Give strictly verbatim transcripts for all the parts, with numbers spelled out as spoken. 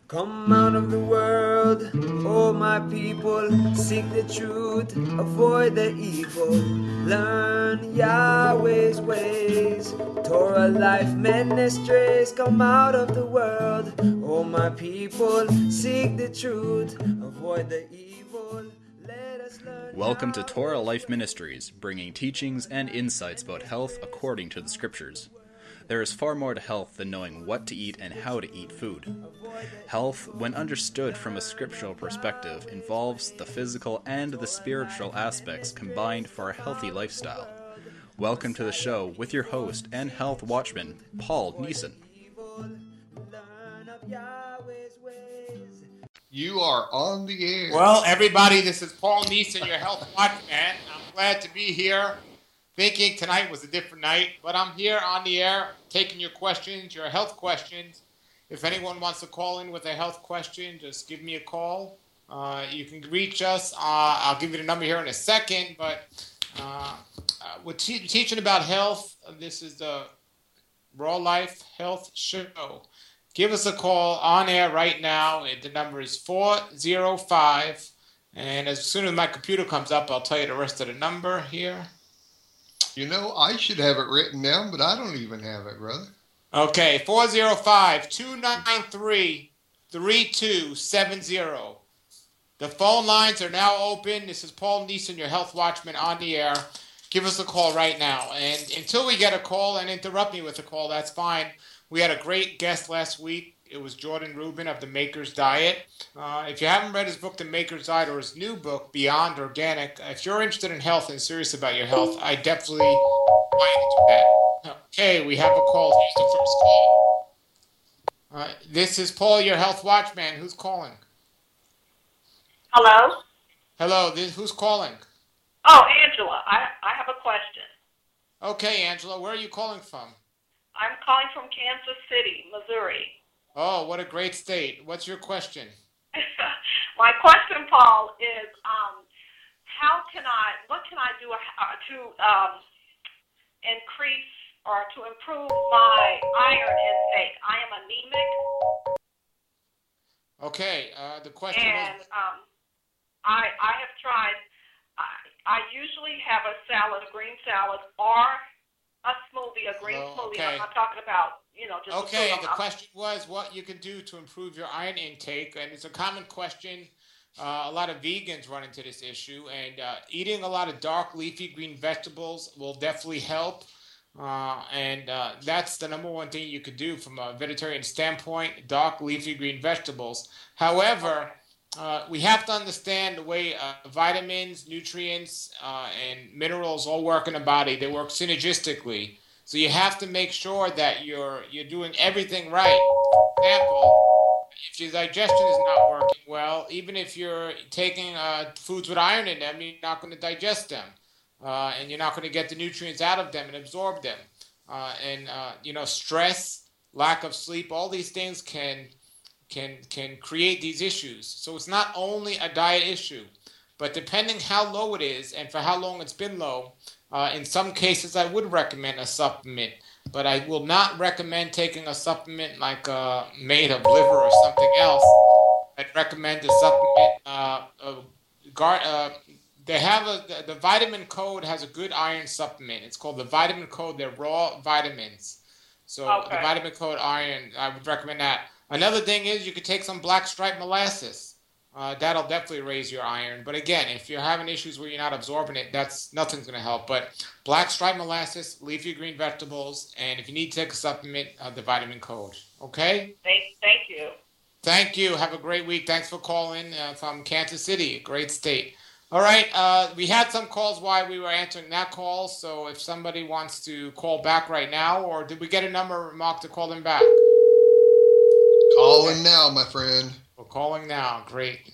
Come out of the world, oh my people, seek the truth, avoid the evil, learn Yahweh's ways, Torah Life Ministries. Come out of the world, oh my people, seek the truth, avoid the evil. Let us learn. Welcome to Torah Life Ministries, bringing teachings and insights about health according to the Scriptures. There is far more to health than knowing what to eat and how to eat food. Health, when understood from a scriptural perspective, involves the physical and the spiritual aspects combined for a healthy lifestyle. Welcome to the show with your host and health watchman, Paul Neeson. You are on the air. Well, everybody, this is Paul Neeson, your health watchman. I'm glad to be here. Thinking tonight was a different night, but I'm here on the air taking your questions, your health questions. If anyone wants to call in with a health question, just give me a call. Uh, you can reach us. Uh, I'll give you the number here in a second, but uh, uh, we're te- teaching about health. This is the Raw Life Health Show. Give us a call on air right now. The number is four oh five, and as soon as my computer comes up, I'll tell you the rest of the number here. You know, I should have it written down, but I don't even have it, brother. Okay, four oh five, two nine three, three two seven zero. The phone lines are now open. This is Paul Neeson, your health watchman, on the air. Give us a call right now. And until we get a call, and interrupt me with a call, that's fine. We had a great guest last week. It was Jordan Rubin of The Maker's Diet. Uh, if you haven't read his book, The Maker's Diet, or his new book, Beyond Organic, if you're interested in health and serious about your health, I definitely invite you to that. Okay, we have a call. Here's the first call. Uh, this is Paul, your health watchman. Who's calling? Hello? Hello, this, who's calling? Oh, Angela. I, I have a question. Okay, Angela, where are you calling from? I'm calling from Kansas City, Missouri. Oh, what a great state. What's your question? My question, Paul, is um, how can I, what can I do uh, to um, increase or to improve my iron intake? I am anemic. Okay, uh, the question and, was... um, I, I have tried, I, I usually have a salad, a green salad, or a smoothie, a green Hello, smoothie. okay. I'm not talking about, you know, just Okay, a the question was what you can do to improve your iron intake, and it's a common question. Uh, a lot of vegans run into this issue, and uh, eating a lot of dark leafy green vegetables will definitely help. Uh, and uh, that's the number one thing you could do from a vegetarian standpoint, dark leafy green vegetables. However, uh, we have to understand the way uh, vitamins, nutrients, uh, and minerals all work in the body. They work synergistically. So you have to make sure that you're you're doing everything right. For example, if your digestion is not working well, even if you're taking uh, foods with iron in them, you're not going to digest them. Uh, and you're not going to get the nutrients out of them and absorb them. Uh, and, uh, you know, stress, lack of sleep, all these things can can can create these issues. So it's not only a diet issue, but depending how low it is and for how long it's been low, uh, in some cases I would recommend a supplement. But I will not recommend taking a supplement like uh, made of liver or something else. I'd recommend a supplement, uh, a gar- uh, They have a the, the vitamin code has a good iron supplement. It's called the vitamin code. They're raw vitamins. So Okay. the vitamin code iron, I would recommend that. Another thing is you could take some black stripe molasses. Uh, that'll definitely raise your iron. But again, if you're having issues where you're not absorbing it, that's nothing's going to help. But black stripe molasses, leafy green vegetables, and if you need to take a supplement, uh, the vitamin code. Okay? Thank, thank you. Thank you. Have a great week. Thanks for calling uh, from Kansas City, a great state. All right, uh, we had some calls while we were answering that call, so if somebody wants to call back right now, or did we get a number, Mark, to call them back? Calling now, my friend. We're calling now. Great.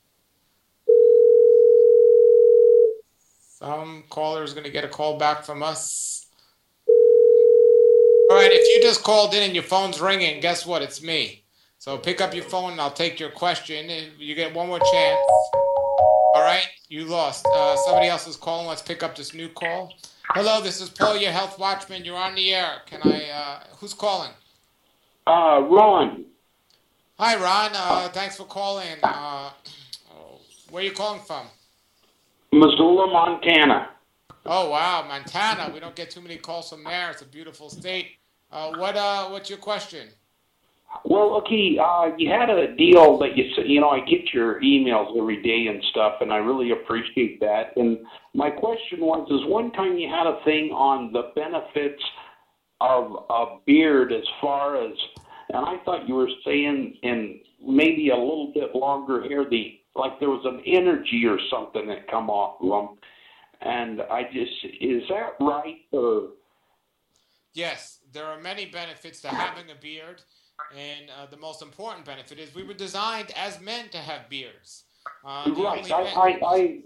Some caller is going to get a call back from us. All right, if you just called in and your phone's ringing, guess what? It's me. So pick up your phone and I'll take your question. You get one more chance. All right, you lost. Uh, somebody else is calling. Let's pick up this new call. Hello, this is Paul, your health watchman. You're on the air. Can I, uh, who's calling? Uh, Ron. Hi, Ron. Uh, thanks for calling. Uh, where are you calling from? Missoula, Montana. Oh, wow, Montana. We don't get too many calls from there. It's a beautiful state. Uh, what uh, what's your question? Well, okay, uh, you had a deal that you said, you know, I get your emails every day and stuff, and I really appreciate that. And my question was, is one time you had a thing on the benefits of a beard as far as, and I thought you were saying in maybe a little bit longer hair, the like there was an energy or something that come off of them. And I just, is that right? Or Yes, there are many benefits to having a beard. And uh, the most important benefit is we were designed as men to have beards. Uh, the right, only I, men- I, I,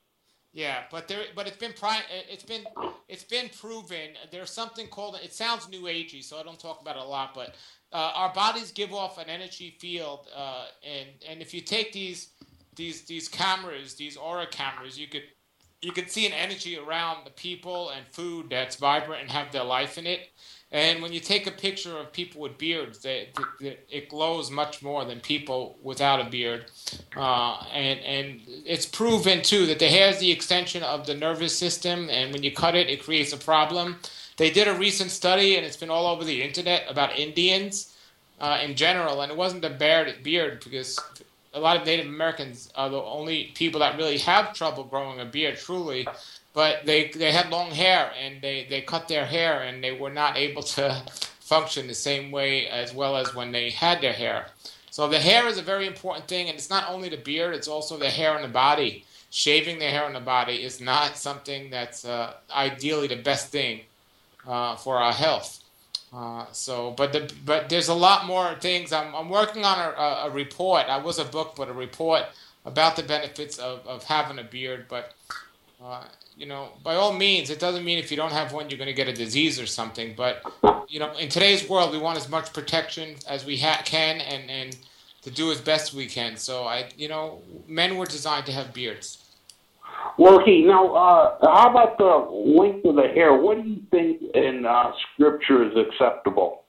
Yeah, but there, but it's been pri- it's been it's been proven. There's something called, it sounds new agey, so I don't talk about it a lot. But uh, our bodies give off an energy field, uh, and and if you take these these these cameras, these aura cameras, you could you could see an energy around the people and food that's vibrant and have their life in it. And when you take a picture of people with beards, they, they, it glows much more than people without a beard. Uh, and, and it's proven, too, that the hair is the extension of the nervous system, and when you cut it, it creates a problem. They did a recent study, and it's been all over the internet, about Indians uh, in general, and it wasn't the beard, beard because a lot of Native Americans are the only people that really have trouble growing a beard, truly. But they they had long hair, and they, they cut their hair, and they were not able to function the same way as well as when they had their hair. So the hair is a very important thing, and it's not only the beard, it's also the hair on the body. Shaving the hair on the body is not something that's uh, ideally the best thing uh, for our health. Uh, so, but the but there's a lot more things. I'm I'm working on a, a, a report. I was a book, but a report about the benefits of, of having a beard. But uh, you know, by all means, it doesn't mean if you don't have one, you're going to get a disease or something. But, you know, in today's world, we want as much protection as we ha- can and, and to do as best we can. So, I, you know, men were designed to have beards. well, okay, now, uh, how about the length of the hair? What do you think in uh, Scripture is acceptable?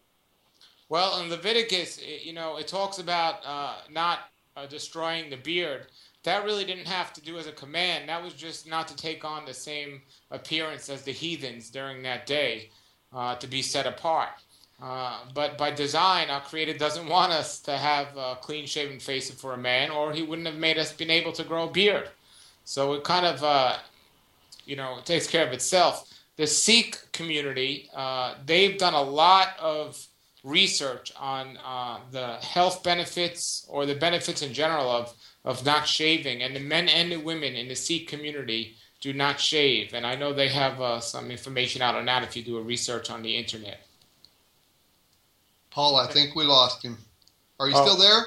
Well, in Leviticus, it, you know, it talks about uh, not uh, destroying the beard. That really didn't have to do as a command. That was just not to take on the same appearance as the heathens during that day, uh, to be set apart. Uh, but by design, our Creator doesn't want us to have a clean-shaven face for a man, or He wouldn't have made us been able to grow a beard. So it kind of, uh, you know, takes care of itself. The Sikh community, uh, they've done a lot of research on uh, the health benefits or the benefits in general of of not shaving, and the men and the women in the Sikh community do not shave. And I know they have uh, some information out on that if you do a research on the internet. Paul, I think we lost him. Are you Oh. still there?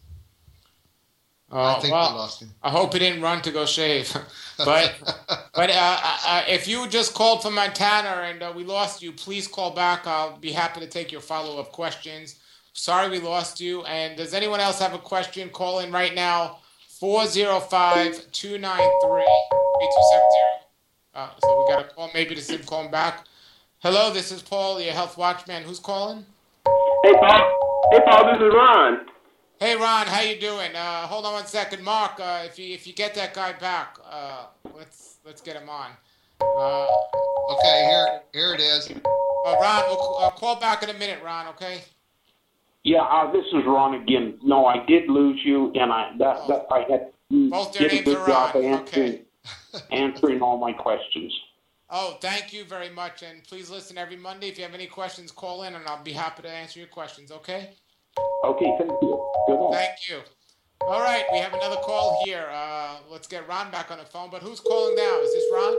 Uh, I think well, we lost him. I hope he didn't run to go shave. but but uh, uh, if you just called from Montana and uh, we lost you, please call back. I'll be happy to take your follow-up questions. Sorry we lost you. And does anyone else have a question? Call in right now. four oh five, two nine three, three two seven zero. Uh, so we got a call. Maybe this is calling back. Hello, this is Paul, your health watchman. Who's calling? Hey, Paul. Hey, Paul, this is Ron. Hey, Ron, how you doing? Uh, hold on one second. Mark, uh, if you if you get that guy back, uh, let's let's get him on. Uh, Okay, here here it is. uh, Ron, we'll uh, call back in a minute, Ron, okay? Yeah, uh, this is Ron again. No, I did lose you, and I that, that I had Both their did a names good are job Ron, answering, okay. answering all my questions. Oh, thank you very much. And please listen every Monday. If you have any questions, call in, and I'll be happy to answer your questions, okay? Okay, thank you. Good night. Thank you. All right, we have another call here. Uh, let's get Ron back on the phone. But who's calling now? Is this Ron?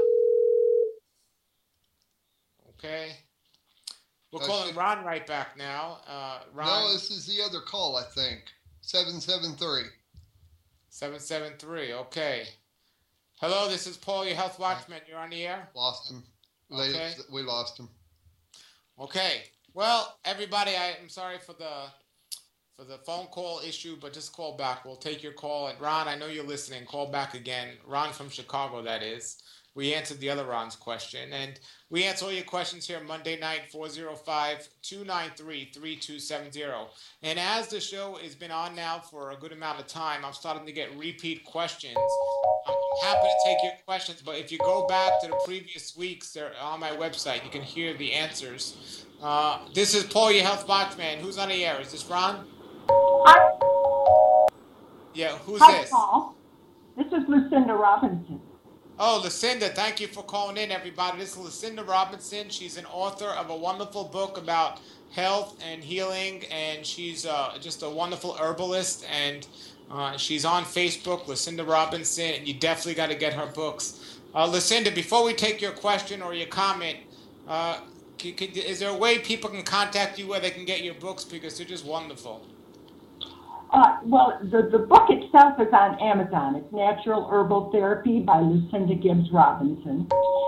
Okay. We're Uh, calling should- Ron right back now. Uh, Ron, No, this is the other call, I think. seven seven three. seven seven three. Okay. Hello, this is Paul, your health watchman. You're on the air? Lost him. They- Okay. We lost him. Okay. Well, everybody, I am sorry for the for the phone call issue, but just call back. We'll take your call. And Ron, I know you're listening. Call back again. Ron from Chicago, that is. we answered the other Ron's question. And we answer all your questions here Monday night, four oh five, two nine three, three two seven zero. And as the show has been on now for a good amount of time, I'm starting to get repeat questions. I'm happy to take your questions, but if you go back to the previous weeks, they're on my website. You can hear the answers. Uh, this is Paul, your Health Watchman. Who's on the air? Is this Ron? Hi. Yeah, who's Hi, this? Paul. This is Lucinda Robinson. Oh, Lucinda, thank you for calling in, everybody. This is Lucinda Robinson. She's an author of a wonderful book about health and healing, and she's uh, just a wonderful herbalist, and uh, she's on Facebook, Lucinda Robinson, and you definitely got to get her books. Uh, Lucinda, before we take your question or your comment, uh, c- c- is there a way people can contact you where they can get your books, because they're just wonderful? Uh, well, the, the book itself is on Amazon. It's Natural Herbal Therapy by Lucinda Gibbs Robinson.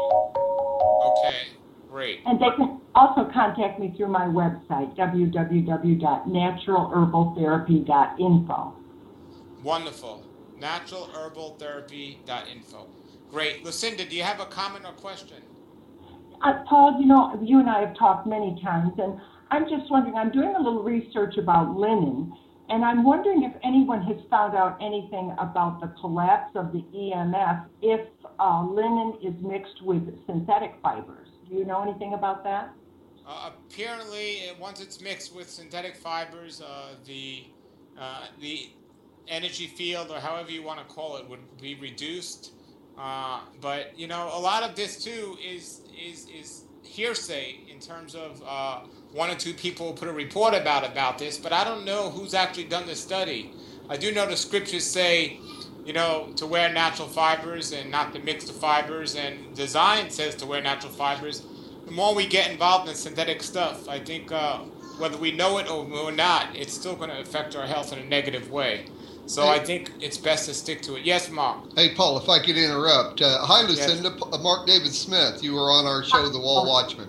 Okay, great. And they can also contact me through my website, w w w dot natural herbal therapy dot info. Wonderful. natural herbal therapy dot info. Great. Lucinda, do you have a comment or question? Uh, Paul, you know, you and I have talked many times, and I'm just wondering, I'm doing a little research about linen, and I'm wondering if anyone has found out anything about the collapse of the E M F if uh, linen is mixed with synthetic fibers. Do you know anything about that? Uh, apparently, once it's mixed with synthetic fibers, uh, the uh, the energy field, or however you want to call it, would be reduced. Uh, but you know, a lot of this too is is is hearsay in terms of uh, one or two people put a report about about this, but I don't know who's actually done the study. I do know the scriptures say, you know, to wear natural fibers and not to mix the fibers, and design says to wear natural fibers. The more we get involved in synthetic stuff, I think uh, whether we know it or, or not, it's still going to affect our health in a negative way. So Hey. I think it's best to stick to it. Yes, Mark. Hey, Paul, if I could interrupt. Uh, hi, Yes. Lucinda. P- uh, Mark David Smith. You were on our show, The Wall Watchman.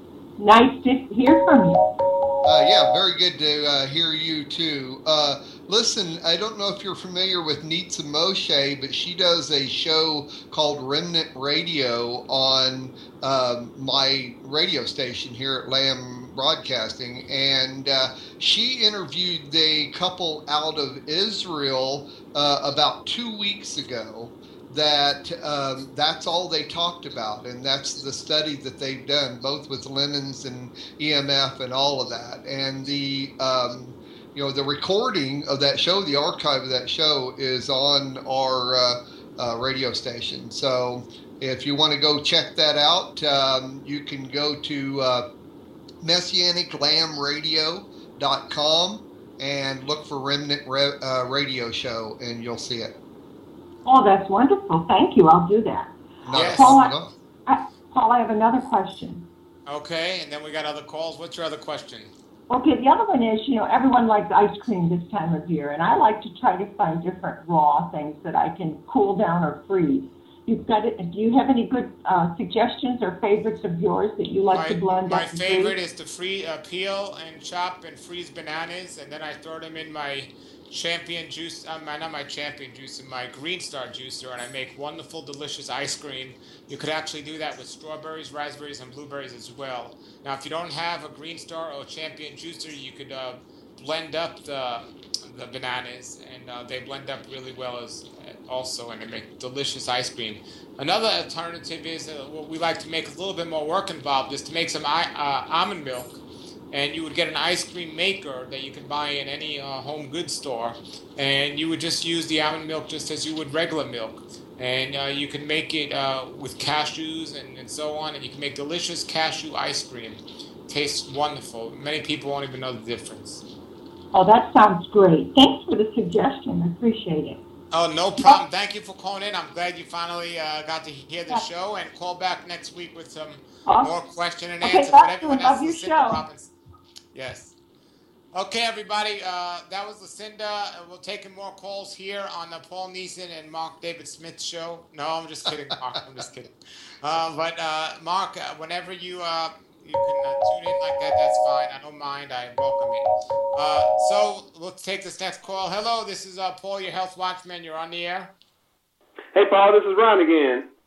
Nice to hear from you. Uh, yeah, very good to uh, hear you, too. Uh, listen, I don't know if you're familiar with Nitsa Moshe, but she does a show called Remnant Radio on um, my radio station here at Lamb Broadcasting, and uh, she interviewed the couple out of Israel uh, about two weeks ago. That um, that's all they talked about, and that's the study that they've done, both with linens and E M F and all of that. And the um, you know the recording of that show, the archive of that show, is on our uh, uh, radio station. So if you want to go check that out, um, you can go to uh, messianic lamb radio dot com and look for Remnant Re- uh, Radio Show, and you'll see it. Oh, that's wonderful. Thank you. I'll do that. Not Yes. a Paul, problem at all. I, Paul, I have another question. Okay, and then we got other calls. What's your other question? Okay, the other one is, you know, everyone likes ice cream this time of year, and I like to try to find different raw things that I can cool down or freeze. You've got it. Do you have any good uh, suggestions or favorites of yours that you like my, to blend my up and favorite freeze? is to free, uh, peel and chop and freeze bananas, and then I throw them in my champion juice, uh, my, not my champion juice, in my Green Star juicer, and I make wonderful, delicious ice cream. You could actually do that with strawberries, raspberries, and blueberries as well. Now, if you don't have a Green Star or a champion juicer, you could uh, blend up the, the bananas, and uh, they blend up really well as also, and they make delicious ice cream. Another alternative is uh, what we like to make a little bit more work involved is to make some I, uh, almond milk. And you would get an ice cream maker that you can buy in any uh, home goods store, and you would just use the almond milk just as you would regular milk. And uh, you can make it uh, with cashews and, and so on, and you can make delicious cashew ice cream. Tastes wonderful. Many people won't even know the difference. Oh, that sounds great. Thanks for the suggestion. I appreciate it. Oh, no problem. Thank you for calling in. I'm glad you finally uh, got to hear the show, and call back next week with some Awesome. more question and Okay, answers. love But you. everyone Love else, your Lucinda show. Robinson. Yes. Okay, everybody. Uh, that was Lucinda. Uh, we'll take more calls here on the Paul Neeson and Mark David Smith show. No, I'm just kidding, Mark. I'm just kidding. Uh, but uh, Mark, uh, whenever you uh, you can uh, tune in like that, that's fine. I don't mind. I welcome it. Uh, so we'll take this next call. Hello, this is uh, Paul, your Health Watchman. You're on the air. Hey, Paul, this is Ron again.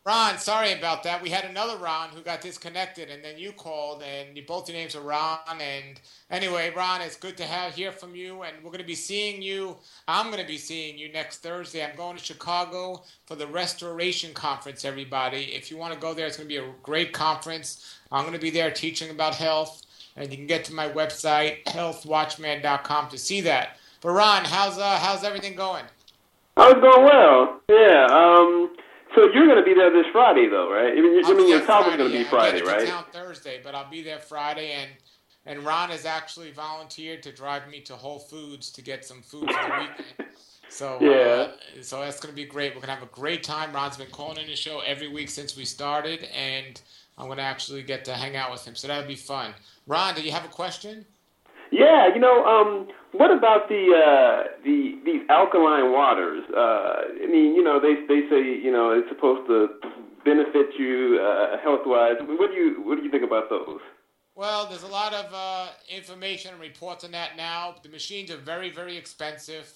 Ron, sorry about that. We had another Ron who got disconnected, and then you called, and you, both your names are Ron. And anyway, Ron, it's good to have hear from you, and we're going to be seeing you. I'm going to be seeing you next Thursday. I'm going to Chicago for the Restoration Conference, everybody. If you want to go there, it's going to be a great conference. I'm going to be there teaching about health, and you can get to my website, health watchman dot com, to see that. But Ron, how's uh, how's everything going? Oh, it's going well. Yeah. Um. So you're going to be there this Friday, though, right? I mean, I mean your talk is going to be yeah. Friday, I'm right? Town Thursday, but I'll be there Friday, and and Ron has actually volunteered to drive me to Whole Foods to get some food for the weekend. So yeah. Uh, so that's going to be great. We're going to have a great time. Ron's been calling in the show every week since we started, and I'm going to actually get to hang out with him. So that'll be fun. Ron, do you have a question? Yeah, you know, um, what about the uh, the these alkaline waters? Uh, I mean, you know, they they say you know it's supposed to benefit you uh, health wise. What do you what do you think about those? Well, there's a lot of uh, information and reports on that now. The machines are very very expensive.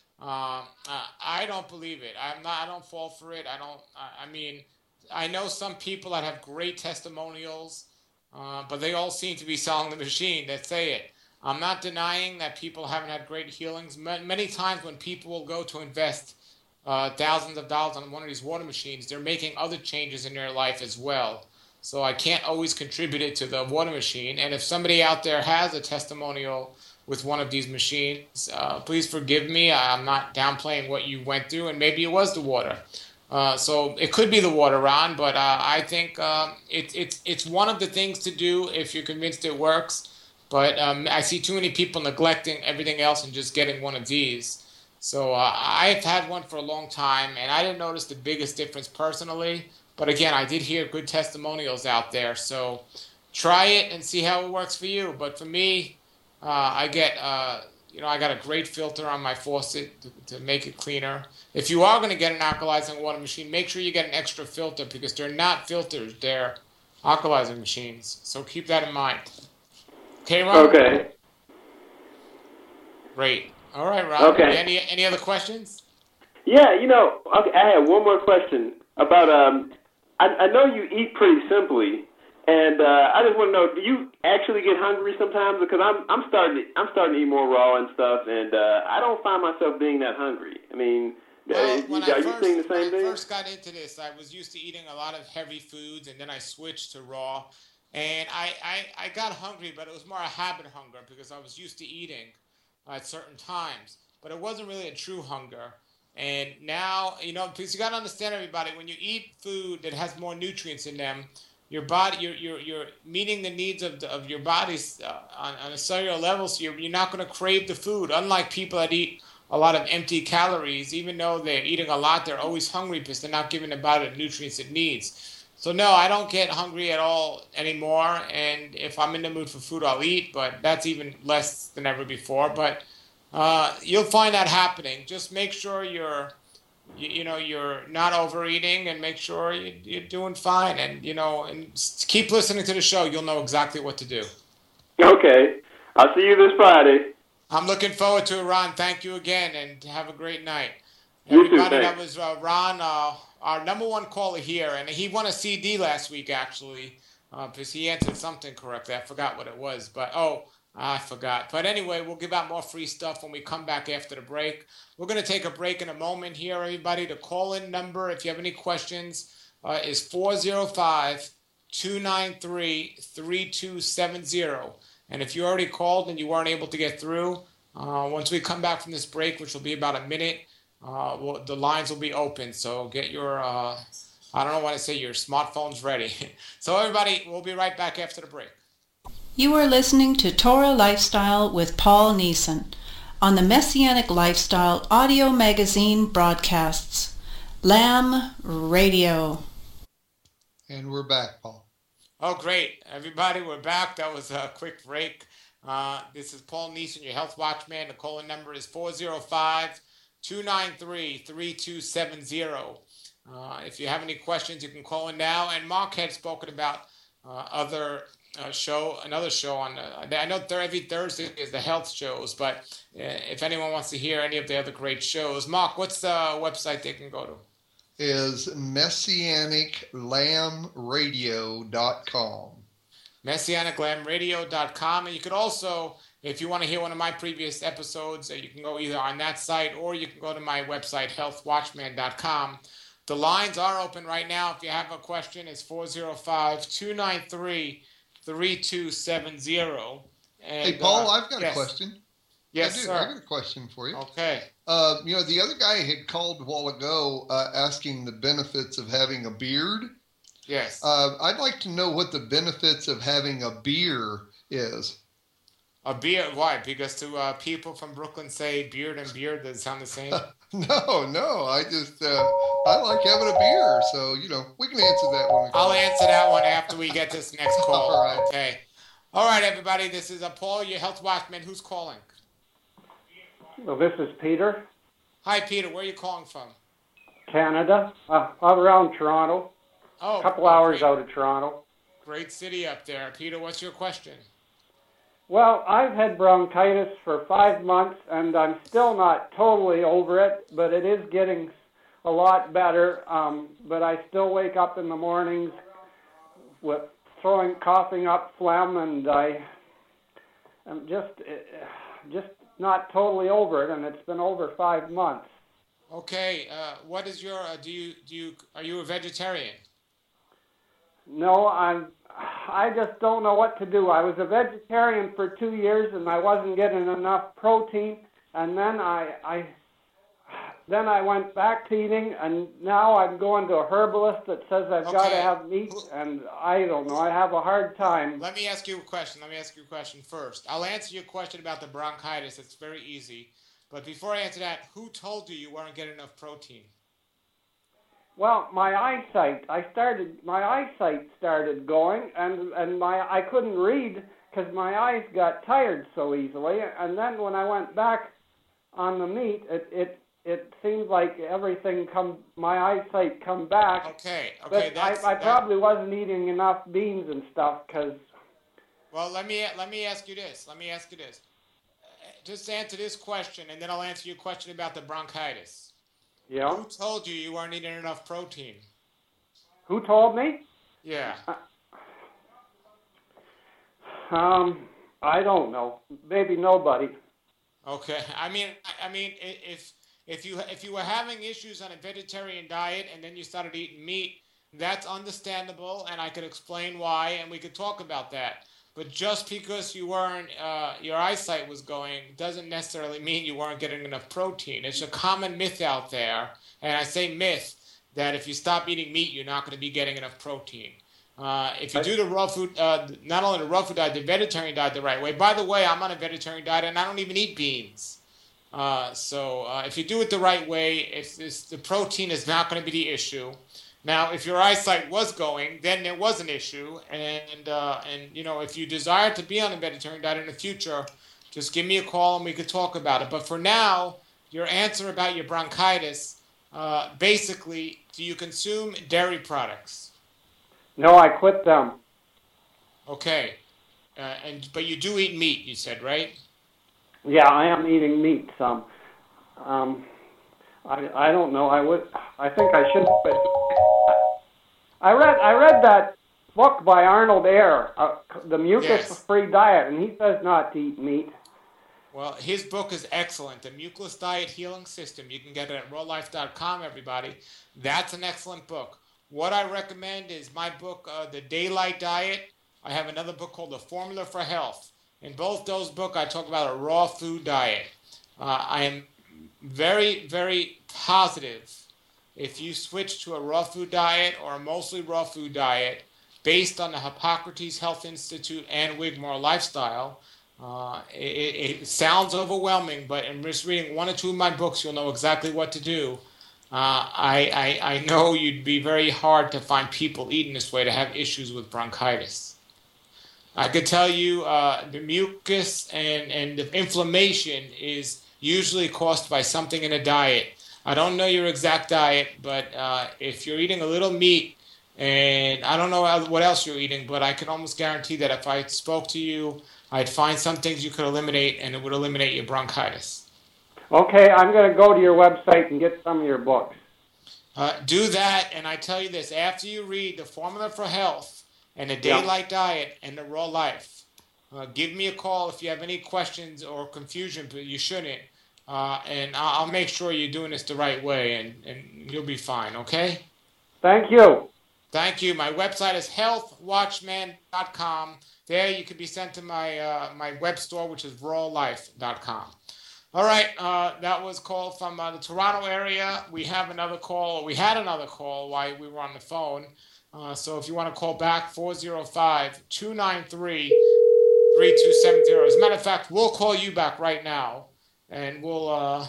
Um, uh, I don't believe it. I'm not. I don't fall for it. I don't. I, I mean, I know some people that have great testimonials, uh, but they all seem to be selling the machine that say it. I'm not denying that people haven't had great healings. Many times when people will go to invest uh, thousands of dollars on one of these water machines, they're making other changes in their life as well. So I can't always contribute it to the water machine. And if somebody out there has a testimonial with one of these machines, uh, please forgive me. I'm not downplaying what you went through, and maybe it was the water. Uh, so it could be the water, Ron, but uh, I think uh, it, it's it's one of the things to do if you're convinced it works. But um, I see too many people neglecting everything else and just getting one of these. So uh, I've had one for a long time, and I didn't notice the biggest difference personally. But again, I did hear good testimonials out there. So try it and see how it works for you. But for me, uh, I get, uh, you know, I got a great filter on my faucet to, to make it cleaner. If you are going to get an alkalizing water machine, make sure you get an extra filter because they're not filters. They're alkalizing machines. So keep that in mind. Okay, Ron? Okay. Great. All right, Ron. Okay. Any any other questions? Yeah, you know, okay, I have one more question about, um, I, I know you eat pretty simply, and uh, I just want to know, do you actually get hungry sometimes? Because I'm I'm starting to, I'm starting to eat more raw and stuff, and uh, I don't find myself being that hungry. I mean, well, uh, when are I you first, seeing the same when thing? I first got into this, I was used to eating a lot of heavy foods, and then I switched to raw. And I, I, I got hungry, but it was more a habit hunger because I was used to eating at certain times. But it wasn't really a true hunger. And now, you know, because you got to understand, everybody, when you eat food that has more nutrients in them, your body, you're, you're, you're meeting the needs of, the, of your bodies uh, on, on a cellular level, so you're, you're not going to crave the food. Unlike people that eat a lot of empty calories, even though they're eating a lot, they're always hungry because they're not giving the body the nutrients it needs. So no, I don't get hungry at all anymore, and if I'm in the mood for food, I'll eat, but that's even less than ever before. But uh, you'll find that happening. Just make sure you're, you, you know, you're not overeating, and make sure you, you're doing fine, and you know, and keep listening to the show. You'll know exactly what to do. Okay, I'll see you this Friday. I'm looking forward to it, Ron. Thank you again, and have a great night. You Everybody, too, that was uh, Ron. Uh, Our number one caller here, and he won a C D last week, actually, uh, because he answered something correctly. I forgot what it was, but, oh, I forgot. But anyway, we'll give out more free stuff when we come back after the break. We're going to take a break in a moment here, everybody. The call-in number, if you have any questions, uh, is four oh five, two nine three, three two seven zero. And if you already called and you weren't able to get through, uh, once we come back from this break, which will be about a minute, Uh, well, the lines will be open, so get your, uh, I don't know what to say, your smartphones ready. So everybody, we'll be right back after the break. You are listening to Torah Lifestyle with Paul Neeson on the Messianic Lifestyle audio magazine broadcasts, Lamb Radio. And we're back, Paul. Oh, great. Everybody, we're back. That was a quick break. Uh, this is Paul Neeson, your Health Watchman. The call-in number is four oh five, two nine three, three two seven zero. Uh, if you have any questions, you can call in now. And Mark had spoken about uh, other uh, show, another show on. Uh, I know th- every Thursday is the health shows, but uh, if anyone wants to hear any of the other great shows, Mark, what's the website they can go to? is messianic lamb radio dot com. messianic lamb radio dot com. And you could also, if you want to hear one of my previous episodes, you can go either on that site or you can go to my website, health watchman dot com. The lines are open right now. If you have a question, it's four oh five, two nine three, three two seven zero. And, hey, Paul, uh, I've got yes. a question. Yes, I do. sir. I got a question for you. Okay. Uh, you know, the other guy had called a while ago uh, asking the benefits of having a beard. Yes. Uh, I'd like to know what the benefits of having a beer is. A beard? Why? Because to uh, people from Brooklyn say beard and beard, does it sound the same? no, no. I just, uh, I like having a beer. So, you know, we can answer that one. I'll answer that one after we get this next call. All right. Okay. All right, everybody. This is uh, Paul, your health watchman. Who's calling? Well, this is Peter, Hi, Peter. Where are you calling from? Canada. Uh, I'm around Toronto. Oh, a couple hours great. out of Toronto. Great city up there. Peter, what's your question? Well, I've had bronchitis for five months, and I'm still not totally over it, but it is getting a lot better. Um, but I still wake up in the mornings with throwing, coughing up phlegm, and I am just, just not totally over it, and it's been over five months. Okay. Uh, what is your? Uh, do you do you? Are you a vegetarian? No, I'm. I just don't know what to do. I was a vegetarian for two years, and I wasn't getting enough protein. And then I, I, then I went back to eating, and now I'm going to a herbalist that says I've got to Okay. have meat, and I don't know. I have a hard time. Let me ask you a question. Let me ask you a question first. I'll answer your question about the bronchitis. It's very easy. But before I answer that, who told you you weren't getting enough protein? Well, my eyesight, I started, my eyesight started going, and, and my, I couldn't read because my eyes got tired so easily. And then when I went back on the meat, it, it, it seemed like everything come, my eyesight come back. Okay, okay. But That's, I, I that- probably wasn't eating enough beans and stuff because, Well, let me let me ask you this. Let me ask you this. Uh, Just answer this question, and then I'll answer your question about the bronchitis. you know, Who told you you weren't eating enough protein? who told me? Yeah. Um, I don't know. Maybe nobody. Okay. I mean, I- I mean, i- if if you if you were having issues on a vegetarian diet and then you started eating meat, that's understandable, and I could explain why, and we could talk about that. But just because you weren't, uh, your eyesight was going, doesn't necessarily mean you weren't getting enough protein. It's a common myth out there, and I say myth, that if you stop eating meat, you're not going to be getting enough protein. Uh, if you do the raw food, uh, not only the raw food diet, the vegetarian diet the right way. By the way, I'm on a vegetarian diet, and I don't even eat beans. Uh, so uh, if you do it the right way, if this, the protein is not going to be the issue. Now, if your eyesight was going, then there was an issue, and uh, and you know, if you desire to be on a vegetarian diet in the future, just give me a call and we could talk about it. But for now, your answer about your bronchitis, uh, basically, do you consume dairy products? No, I quit them. Okay, uh, and but you do eat meat, you said, right? Yeah, I am eating meat some. Um, I I don't know. I would. I think I should. But I read I read that book by Arnold Air, uh, The Mucus-Free Diet, and he says not to eat meat. Well, his book is excellent, The Mucus Diet Healing System. You can get it at raw life dot com, everybody. That's an excellent book. What I recommend is my book, uh, The Daylight Diet. I have another book called The Formula for Health. In both those books, I talk about a raw food diet. Uh, I am very, very positive if you switch to a raw food diet or a mostly raw food diet based on the Hippocrates Health Institute and Wigmore lifestyle. Uh, it, it sounds overwhelming, but in just reading one or two of my books, you'll know exactly what to do. Uh, I, I, I know you'd be very hard to find people eating this way to have issues with bronchitis. I could tell you uh, the mucus and, and the inflammation is usually caused by something in a diet. I don't know your exact diet, but uh, if you're eating a little meat, and I don't know what else you're eating, but I can almost guarantee that if I spoke to you, I'd find some things you could eliminate, and it would eliminate your bronchitis. Okay, I'm going to go to your website and get some of your books. Uh, do that, and I tell you this, after you read The Formula for Health and the Yeah. Daylight Diet and the Raw Life, uh, give me a call if you have any questions or confusion, but you shouldn't. Uh, and I'll, I'll make sure you're doing this the right way, and, and you'll be fine, okay? Thank you. Thank you. My website is health watchman dot com. There you can be sent to my uh, my web store, which is raw life dot com. All right, uh, that was called from uh, the Toronto area. We have another call. We had another call while we were on the phone. Uh, so if you want to call back, four oh five, two nine three, three two seven zero. As a matter of fact, we'll call you back right now, and we'll uh,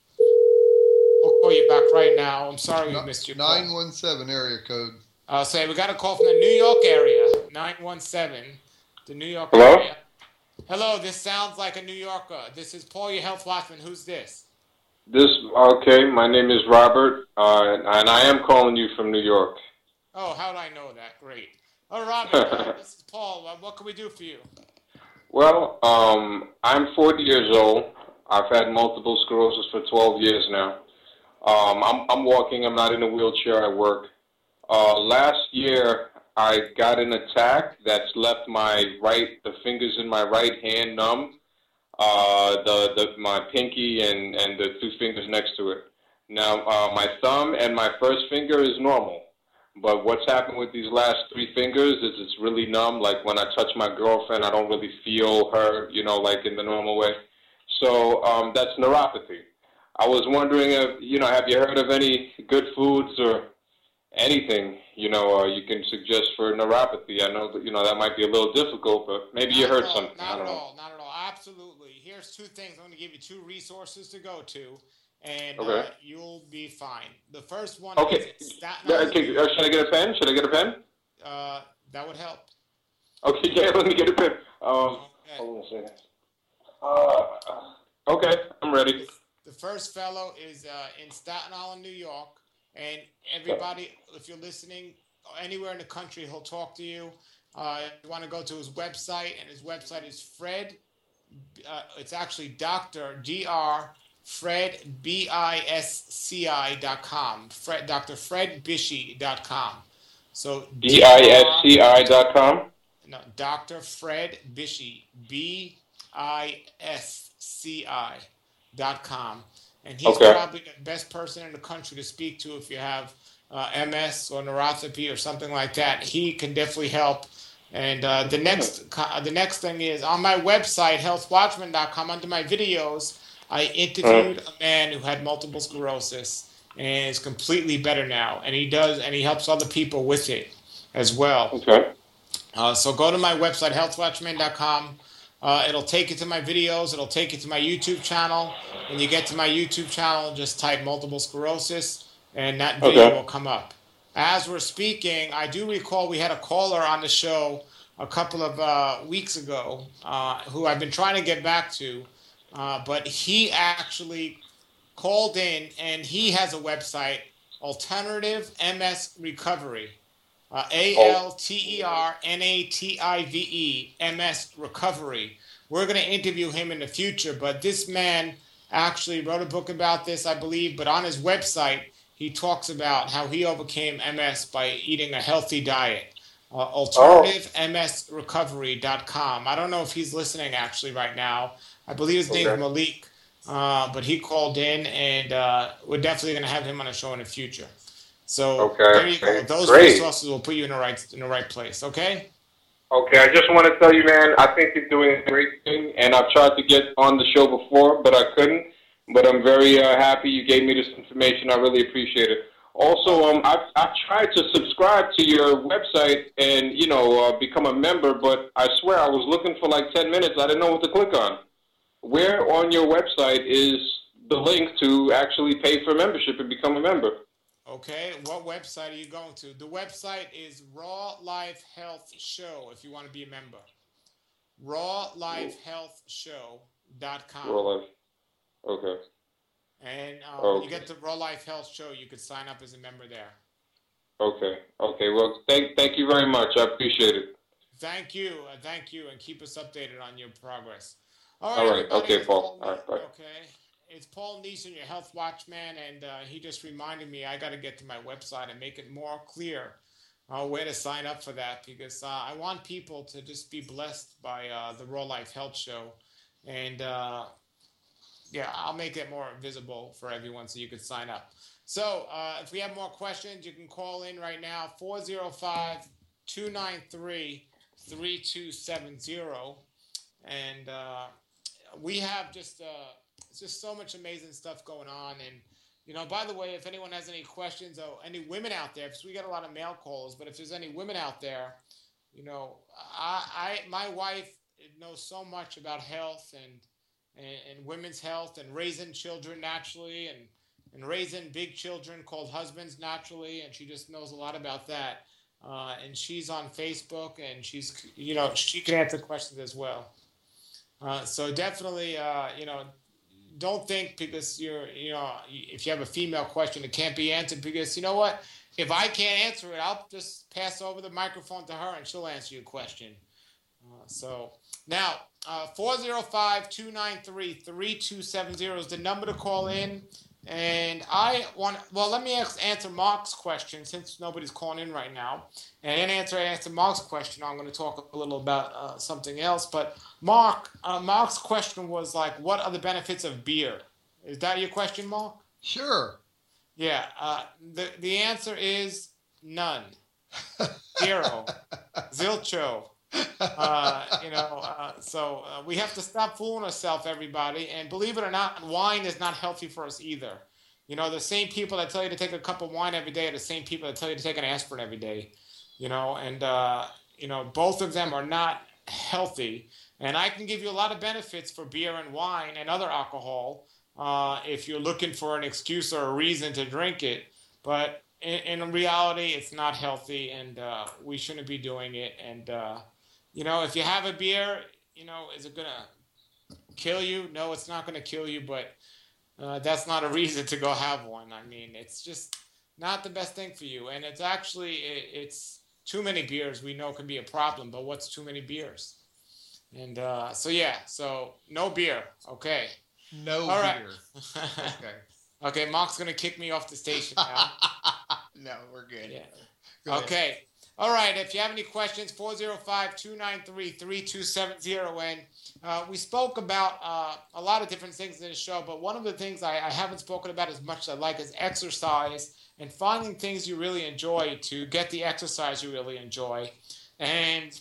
we'll call you back right now. I'm sorry we missed your call. nine one seven area code. I'll say we got a call from the New York area, nine one seven, the New York Hello? area. Hello, this sounds like a New Yorker. This is Paul, your health watchman. Who's this? This, okay, my name is Robert, uh, and I am calling you from New York. Oh, how did I know that? Great. Oh, Robert, uh, this is Paul. Uh, what can we do for you? Well, um, I'm forty years old. I've had multiple sclerosis for twelve years now. Um, I'm, I'm walking. I'm not in a wheelchair. I work. Uh, last year, I got an attack that's left my right, the fingers in my right hand numb, uh, the, the, my pinky and, and the two fingers next to it. Now, uh, my thumb and my first finger is normal, but what's happened with these last three fingers is it's really numb. Like when I touch my girlfriend, I don't really feel her, you know, like in the normal way. So um, that's neuropathy. I was wondering if, you know, have you heard of any good foods or anything, you know, uh, you can suggest for neuropathy? I know that, you know, that might be a little difficult, but maybe Not you heard at all, something. Not I don't at know. all. Not at all. Absolutely. Here's two things. I'm going to give you two resources to go to, and Okay. uh, you'll be fine. The first one Okay. is Staten Yeah, Island. okay, uh, should I get a pen? Should I get a pen? Uh, that would help. Okay, yeah, let me get a pen. Um, Okay. hold on a second. Uh, okay, I'm ready. The first fellow is uh, in Staten Island, New York, and everybody, if you're listening anywhere in the country, he'll talk to you. Uh, you want to go to his website, and his website is Fred. Uh, it's actually Doctor D R Fred B I S C I dot com. Fred Doctor Fred Bisci dot com. So B I S C I dot com? No, Doctor Fred Bisci, B I S C I dot com. And he's Okay. probably the best person in the country to speak to if you have uh, M S or neuropathy or something like that. He can definitely help. And uh, the next co- the next thing is on my website, health watchman dot com, under my videos, I interviewed a man who had multiple sclerosis and is completely better now. And he does, and he helps other people with it as well. Okay. Uh, so go to my website, health watchman dot com. Uh, it'll take you to my videos. It'll take you to my YouTube channel. When you get to my YouTube channel, just type multiple sclerosis, and that video Okay. will come up. As we're speaking, I do recall we had a caller on the show a couple of uh, weeks ago uh, who I've been trying to get back to, uh, but he actually called in, and he has a website, Alternative M S Recovery. Uh, A L T E R N A T I V E, M S Recovery. We're going to interview him in the future, but this man actually wrote a book about this, I believe, but on his website, he talks about how he overcame M S by eating a healthy diet. Uh, alternative M S recovery dot com. I don't know if he's listening actually right now. I believe his name's Okay. Malik, uh, but he called in, and uh, we're definitely going to have him on the show in the future. So Okay. there you go. Those Great. resources will put you in the right in the right place. Okay. Okay, I just want to tell you, man, I think you're doing a great thing, and I've tried to get on the show before, but I couldn't. But I'm very uh, happy you gave me this information. I really appreciate it. Also, um, I've, I've tried to subscribe to your website and, you know, uh, become a member, but I swear I was looking for like ten minutes. I didn't know what to click on. Where on your website is the link to actually pay for membership and become a member? Okay. What website are you going to? The website is Raw Life Health Show. If you want to be a member, raw life health show dot com. Raw Life. Okay. And um, Okay. when you get to Raw Life Health Show, you could sign up as a member there. Okay. Okay. Well, thank thank you very much. I appreciate it. Thank you. Uh, thank you. And keep us updated on your progress. All right. All right. everybody, Okay, let's Paul. call All right, in. bye. Okay. it's Paul Neeson, your health watchman, and uh, he just reminded me I got to get to my website and make it more clear uh, where to sign up for that, because uh, I want people to just be blessed by uh, the Raw Life Health Show. And uh, yeah, I'll make it more visible for everyone so you can sign up. So uh, if we have more questions, you can call in right now, four oh five, two nine three, three two seven zero. And uh, we have just uh, just so much amazing stuff going on. And, you know, by the way, if anyone has any questions or any women out there, because we get a lot of male calls, but if there's any women out there, you know, I, I my wife knows so much about health and, and, and women's health and raising children naturally and, and raising big children called husbands naturally. And she just knows a lot about that. Uh, and she's on Facebook, and she's, you know, she can answer questions as well. Uh, so definitely, uh, you know, don't think because you're, you know, if you have a female question, it can't be answered, because you know what? If I can't answer it, I'll just pass over the microphone to her and she'll answer your question. Uh, so now, uh, four oh five, two nine three, three two seven zero is the number to call in. And I want, well, let me ask, answer Mark's question, since nobody's calling in right now. And in answer, answer Mark's question, I'm going to talk a little about uh, something else. But Mark, uh, Mark's question was like, what are the benefits of beer? Is that your question, Mark? Sure. Yeah. Uh, the, the answer is none. Zero. Zilcho. Uh, you know, uh, so uh, we have to stop fooling ourselves, everybody. And believe it or not, wine is not healthy for us either. You know, the same people that tell you to take a cup of wine every day are the same people that tell you to take an aspirin every day. You know, and, uh, you know, both of them are not healthy. And I can give you a lot of benefits for beer and wine and other alcohol uh, if you're looking for an excuse or a reason to drink it. But in, in reality, it's not healthy, and uh, we shouldn't be doing it. And, uh, you know, if you have a beer, you know, is it going to kill you? No, it's not going to kill you, but uh, that's not a reason to go have one. I mean, it's just not the best thing for you. And it's actually, it, it's too many beers we know can be a problem, but what's too many beers? And uh, so, yeah, so no beer. Okay. No All beer. Right. Okay. Okay, Mark's going to kick me off the station now. No, we're good. Yeah. Go Okay. ahead. All right, if you have any questions, four oh five, two nine three, three two seven zero. And uh, we spoke about uh, a lot of different things in the show, but one of the things I, I haven't spoken about as much as I like is exercise and finding things you really enjoy to get the exercise you really enjoy. And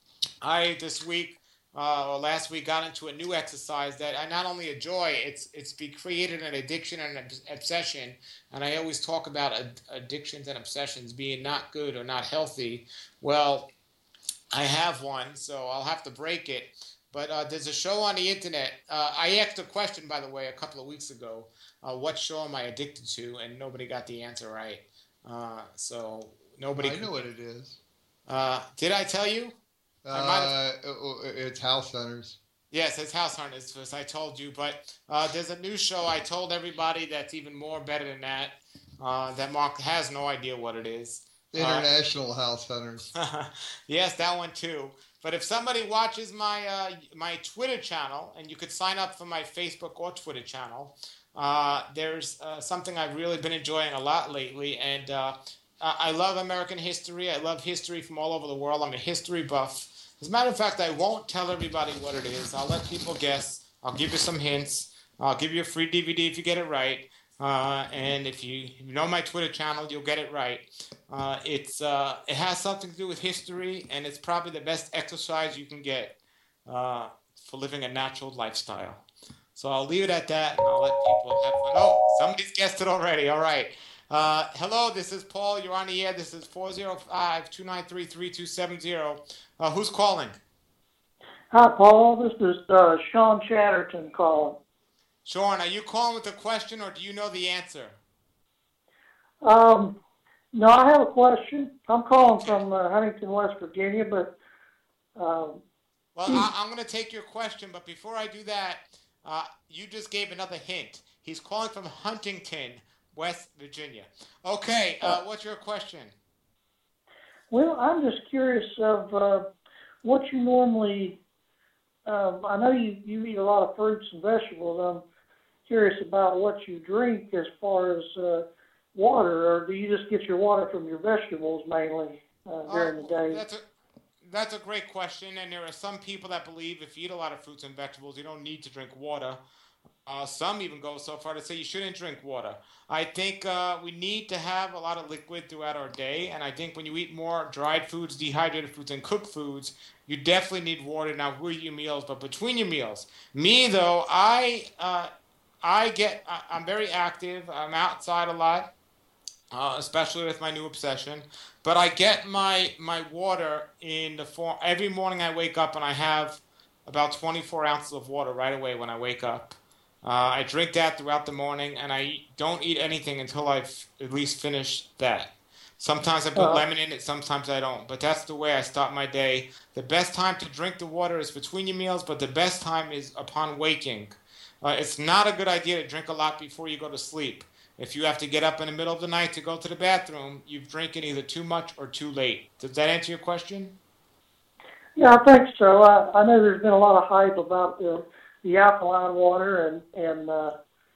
I, this week, uh, or last week, got into a new exercise that I not only enjoy, it's it's be created an addiction and an obsession. And I always talk about ad- addictions and obsessions being not good or not healthy. Well, I have one, so I'll have to break it. But uh, there's a show on the internet. Uh, I asked a question, by the way, a couple of weeks ago. Uh, what show am I addicted to? And nobody got the answer right. Uh, so nobody. I could, know what it is. Uh, did I tell you? Uh, it's House Hunters. Yes, it's House Hunters, as I told you. But uh, there's a new show I told everybody that's even more better than that, uh, that Mark has no idea what it is. International uh, House Hunters. Yes, that one too. But if somebody watches my uh, my Twitter channel, and you could sign up for my Facebook or Twitter channel, uh, there's uh, something I've really been enjoying a lot lately. And uh, I love American history. I love history from all over the world. I'm a history buff. As a matter of fact, I won't tell everybody what it is. I'll let people guess. I'll give you some hints. I'll give you a free D V D if you get it right. Uh, and if you, if you know my Twitter channel, you'll get it right. Uh, it's uh, it has something to do with history, and it's probably the best exercise you can get uh, for living a natural lifestyle. So I'll leave it at that, and I'll let people have fun. Oh, somebody's guessed it already. All right. Uh, hello, this is Paul. You're on the air. This is four oh five, two nine three, three two seven zero. Uh, who's calling? Hi, Paul. This is uh, Sean Chatterton calling. Sean, are you calling with a question, or do you know the answer? Um, no, I have a question. I'm calling from uh, Huntington, West Virginia, but... Um, well, I, I'm going to take your question, but before I do that, uh, you just gave another hint. He's calling from Huntington, West Virginia. Okay, uh, what's your question? Well, I'm just curious of uh, what you normally... Um, I know you, you eat a lot of fruits and vegetables. I'm curious about what you drink as far as uh, water, or do you just get your water from your vegetables mainly uh, during Uh, the day? that's a that's a great question, and there are some people that believe if you eat a lot of fruits and vegetables, you don't need to drink water. Uh, some even go so far to say you shouldn't drink water. I think uh, we need to have a lot of liquid throughout our day, and I think when you eat more dried foods, dehydrated foods, and cooked foods, you definitely need water now with your meals, but between your meals. Me though, I uh, I get I, I'm very active. I'm outside a lot, uh, especially with my new obsession. But I get my my water in the form every morning. I wake up and I have about twenty-four ounces of water right away when I wake up. Uh, I drink that throughout the morning, and I don't eat anything until I've at least finished that. Sometimes I put Uh, lemon in it, sometimes I don't. But that's the way I start my day. The best time to drink the water is between your meals, but the best time is upon waking. Uh, it's not a good idea to drink a lot before you go to sleep. If you have to get up in the middle of the night to go to the bathroom, you've drinking either too much or too late. Does that answer your question? Yeah, I think so. I, I know there's been a lot of hype about the the alkaline water, and and uh,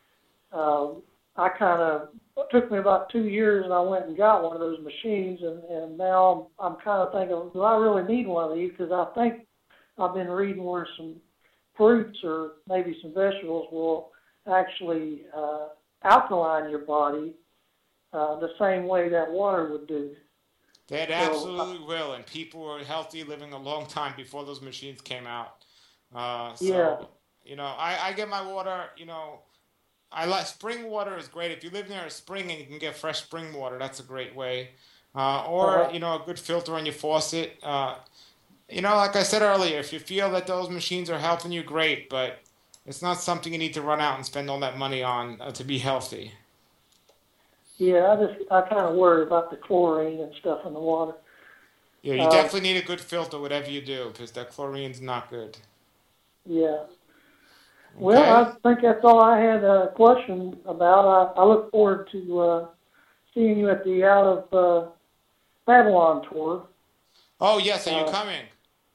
um, I kind of it took me about two years, and I went and got one of those machines, and and now I'm I'm kind of thinking, do I really need one of these? Because I think I've been reading where some fruits or maybe some vegetables will actually uh, alkaline your body uh, the same way that water would do. That So, absolutely will, and people were healthy, living a long time before those machines came out. Uh, so, Yeah. you know, I, I get my water, you know, I like spring water is great. If you live near a spring and you can get fresh spring water, that's a great way. Uh, or, Uh-huh. you know, a good filter on your faucet. Uh, you know, like I said earlier, if you feel that those machines are helping you, great, but it's not something you need to run out and spend all that money on uh, to be healthy. Yeah, I just I kind of worry about the chlorine and stuff in the water. Yeah, you Uh, definitely need a good filter, whatever you do, because that chlorine's not good. Yeah. Well, I think that's all I had a question about. I, I look forward to uh, seeing you at the Out of uh, Babylon tour Oh, yes, are you uh, coming?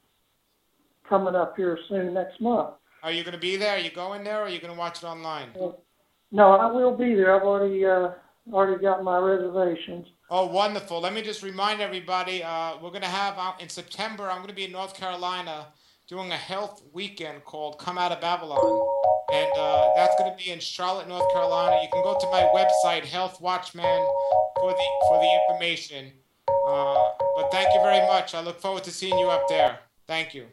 coming up here soon next month. Are you going to be there? Are you going there, or are you going to watch it online? No, I will be there. I've already uh, already got my reservations. Oh, wonderful. Let me just remind everybody, uh, we're going to have, uh, in September, I'm going to be in North Carolina doing a health weekend called Come Out of Babylon. And uh, that's going to be in Charlotte, North Carolina. You can go to my website, Health Watchman, for the, for the information. Uh, but thank you very much. I look forward to seeing you up there. Thank you.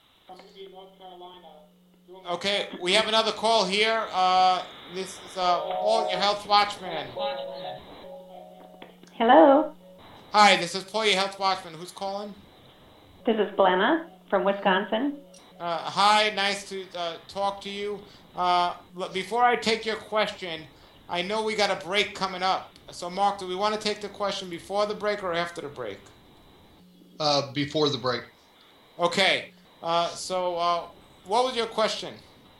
Okay, we have another call here. Uh, this is uh, Paul, your Health Watchman. Hello, Hi, this is Paul, your Health Watchman. Who's calling? this is Glenna from Wisconsin. Uh, hi, nice to uh, talk to you. Uh, l- before I take your question, I know we got a break coming up. So, Mark, do we want to take the question before the break or after the break? Uh, before the break. Okay. Uh, so, uh, what was your question?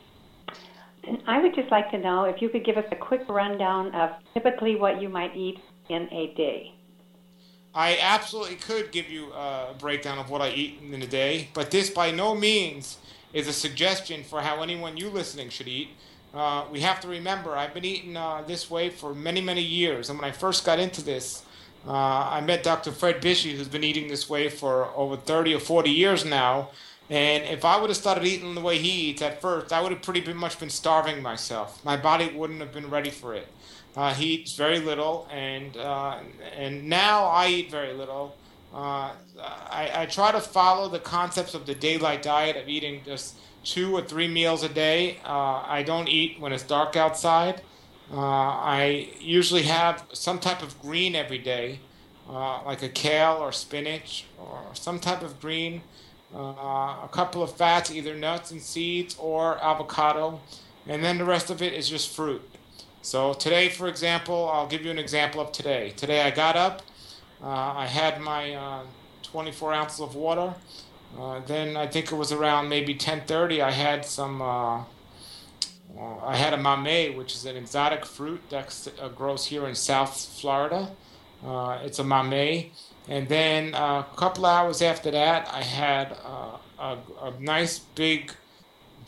I would just like to know if you could give us a quick rundown of typically what you might eat in a day. I absolutely could give you a breakdown of what I eat in a day, but this by no means is a suggestion for how anyone you listening should eat. Uh, we have to remember, I've been eating uh, this way for many, many years, and when I first got into this, uh, I met Doctor Fred Bishy, who's been eating this way for over thirty or forty years now, and if I would have started eating the way he eats at first, I would have pretty much been starving myself. My body wouldn't have been ready for it. Uh, he eats very little, and uh, and now I eat very little. Uh, I, I try to follow the concepts of the daylight diet of eating just two or three meals a day. Uh, I don't eat when it's dark outside. Uh, I usually have some type of green every day, uh, like a kale or spinach or some type of green. Uh, a couple of fats, either nuts and seeds or avocado, and then the rest of it is just fruit. So today, for example, I'll give you an example of today. Today I got up, uh, I had my uh, twenty-four ounces of water. Uh, then I think it was around maybe ten thirty. I had some. Uh, uh, I had a mamey, which is an exotic fruit that uh, grows here in South Florida. Uh, it's a mamey. And then uh, a couple hours after that, I had uh, a, a nice big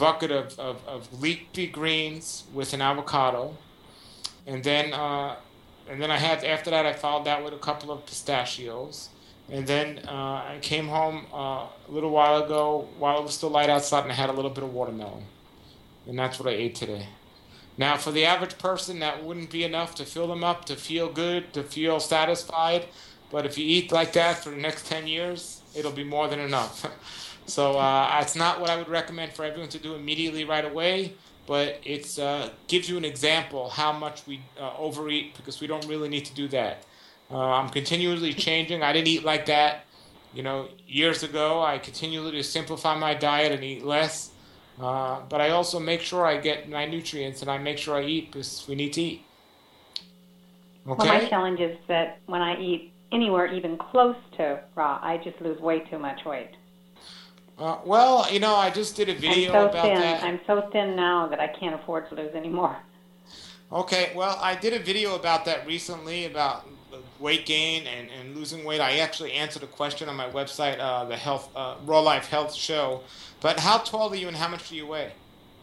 bucket of, of, of leafy greens with an avocado. And then uh, and then I had, after that, I followed that with a couple of pistachios. And then uh, I came home uh, a little while ago while it was still light outside, and I had a little bit of watermelon. And that's what I ate today. Now, for the average person, that wouldn't be enough to fill them up, to feel good, to feel satisfied. But if you eat like that for the next ten years, it'll be more than enough. So uh, it's not what I would recommend for everyone to do immediately right away, but it uh, gives you an example how much we uh, overeat, because we don't really need to do that. Uh, I'm continually changing. I didn't eat like that, you know, years ago. I continually simplify my diet and eat less. Uh, but I also make sure I get my nutrients, and I make sure I eat because we need to eat. Okay? Well, my challenge is that when I eat anywhere even close to raw, I just lose way too much weight. Uh, well, you know, I just did a video I'm so about thin. that. I'm so thin now that I can't afford to lose any more. Okay, well, I did a video about that recently, about weight gain and, and losing weight. I actually answered a question on my website, uh, the health uh, Raw Life Health Show. But how tall are you and how much do you weigh?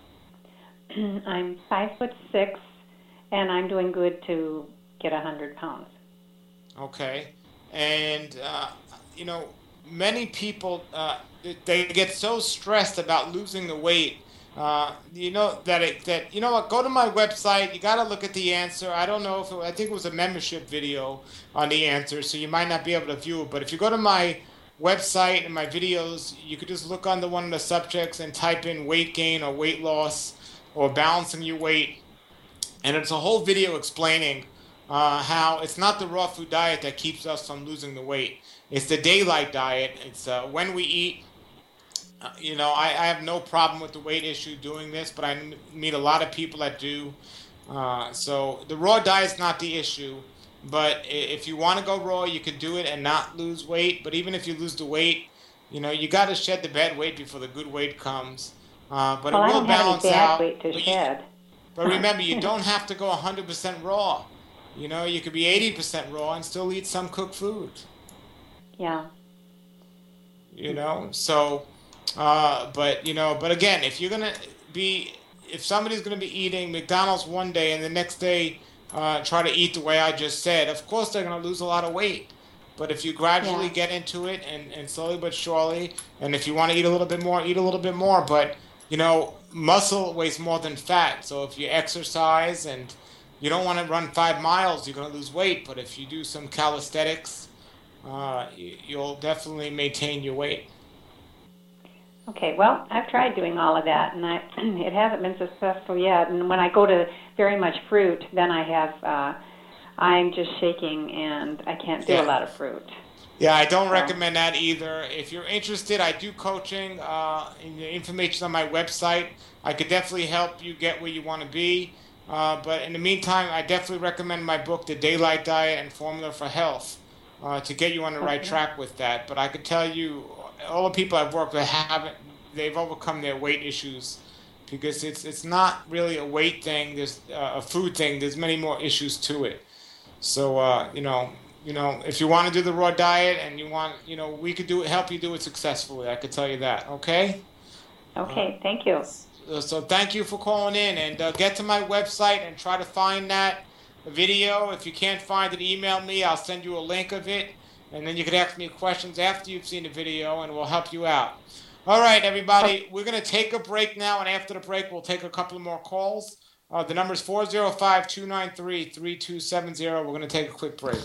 I'm five foot six, and I'm doing good to get a hundred pounds. Okay, and uh, you know, many people uh, they get so stressed about losing the weight. Uh, you know that it, that you know what? Go to my website. You got to look at the answer. I don't know if it, I think it was a membership video on the answer, so you might not be able to view it. But if you go to my website and my videos, you could just look under one of the subjects and type in weight gain or weight loss or balancing your weight, and it's a whole video explaining uh, how it's not the raw food diet that keeps us from losing the weight. It's the daylight diet. It's uh, when we eat. Uh, you know, I, I have no problem with the weight issue doing this, but I n- meet a lot of people that do. Uh, so the raw diet is not the issue. But if you want to go raw, you could do it and not lose weight. But even if you lose the weight, you know, you got to shed the bad weight before the good weight comes. Uh, but well, it will I don't balance have any bad out. weight to but, shed. You, but remember, you don't have to go one hundred percent raw. You know, you could be eighty percent raw and still eat some cooked food. Yeah. You know, so, uh, but, you know, but again, if you're going to be, if somebody's going to be eating McDonald's one day and the next day uh, try to eat the way I just said, of course they're going to lose a lot of weight. But if you gradually Yeah. get into it and, and slowly but surely, and if you want to eat a little bit more, eat a little bit more. But, you know, muscle weighs more than fat. So if you exercise and you don't want to run five miles, you're going to lose weight. But if you do some calisthenics, uh, you'll definitely maintain your weight. Okay, well, I've tried doing all of that, and I it hasn't been successful yet. And when I go to very much fruit, then I have, uh, I'm just shaking, and I can't do Yeah. a lot of fruit. Yeah, I don't recommend that either. If you're interested, I do coaching. Uh, and the information's on my website. I could definitely help you get where you want to be. Uh, but in the meantime, I definitely recommend my book, The Daylight Diet and Formula for Health, uh, to get you on the right Okay. track with that. But I could tell you, all the people I've worked with haven't, they've overcome their weight issues, because it's it's not really a weight thing. There's uh, a food thing. There's many more issues to it. So uh, you know, you know, if you want to do the raw diet and you want, you know, we could do it, help you do it successfully. I could tell you that. Okay. Okay, thank you. Uh, So thank you for calling in, and uh, get to my website and try to find that video. If you can't find it, email me. I'll send you a link of it, and then you can ask me questions after you've seen the video, and we'll help you out. All right, everybody, we're going to take a break now, and after the break, we'll take a couple more calls. Uh, the number is four oh five, two nine three, three two seven zero. We're going to take a quick break.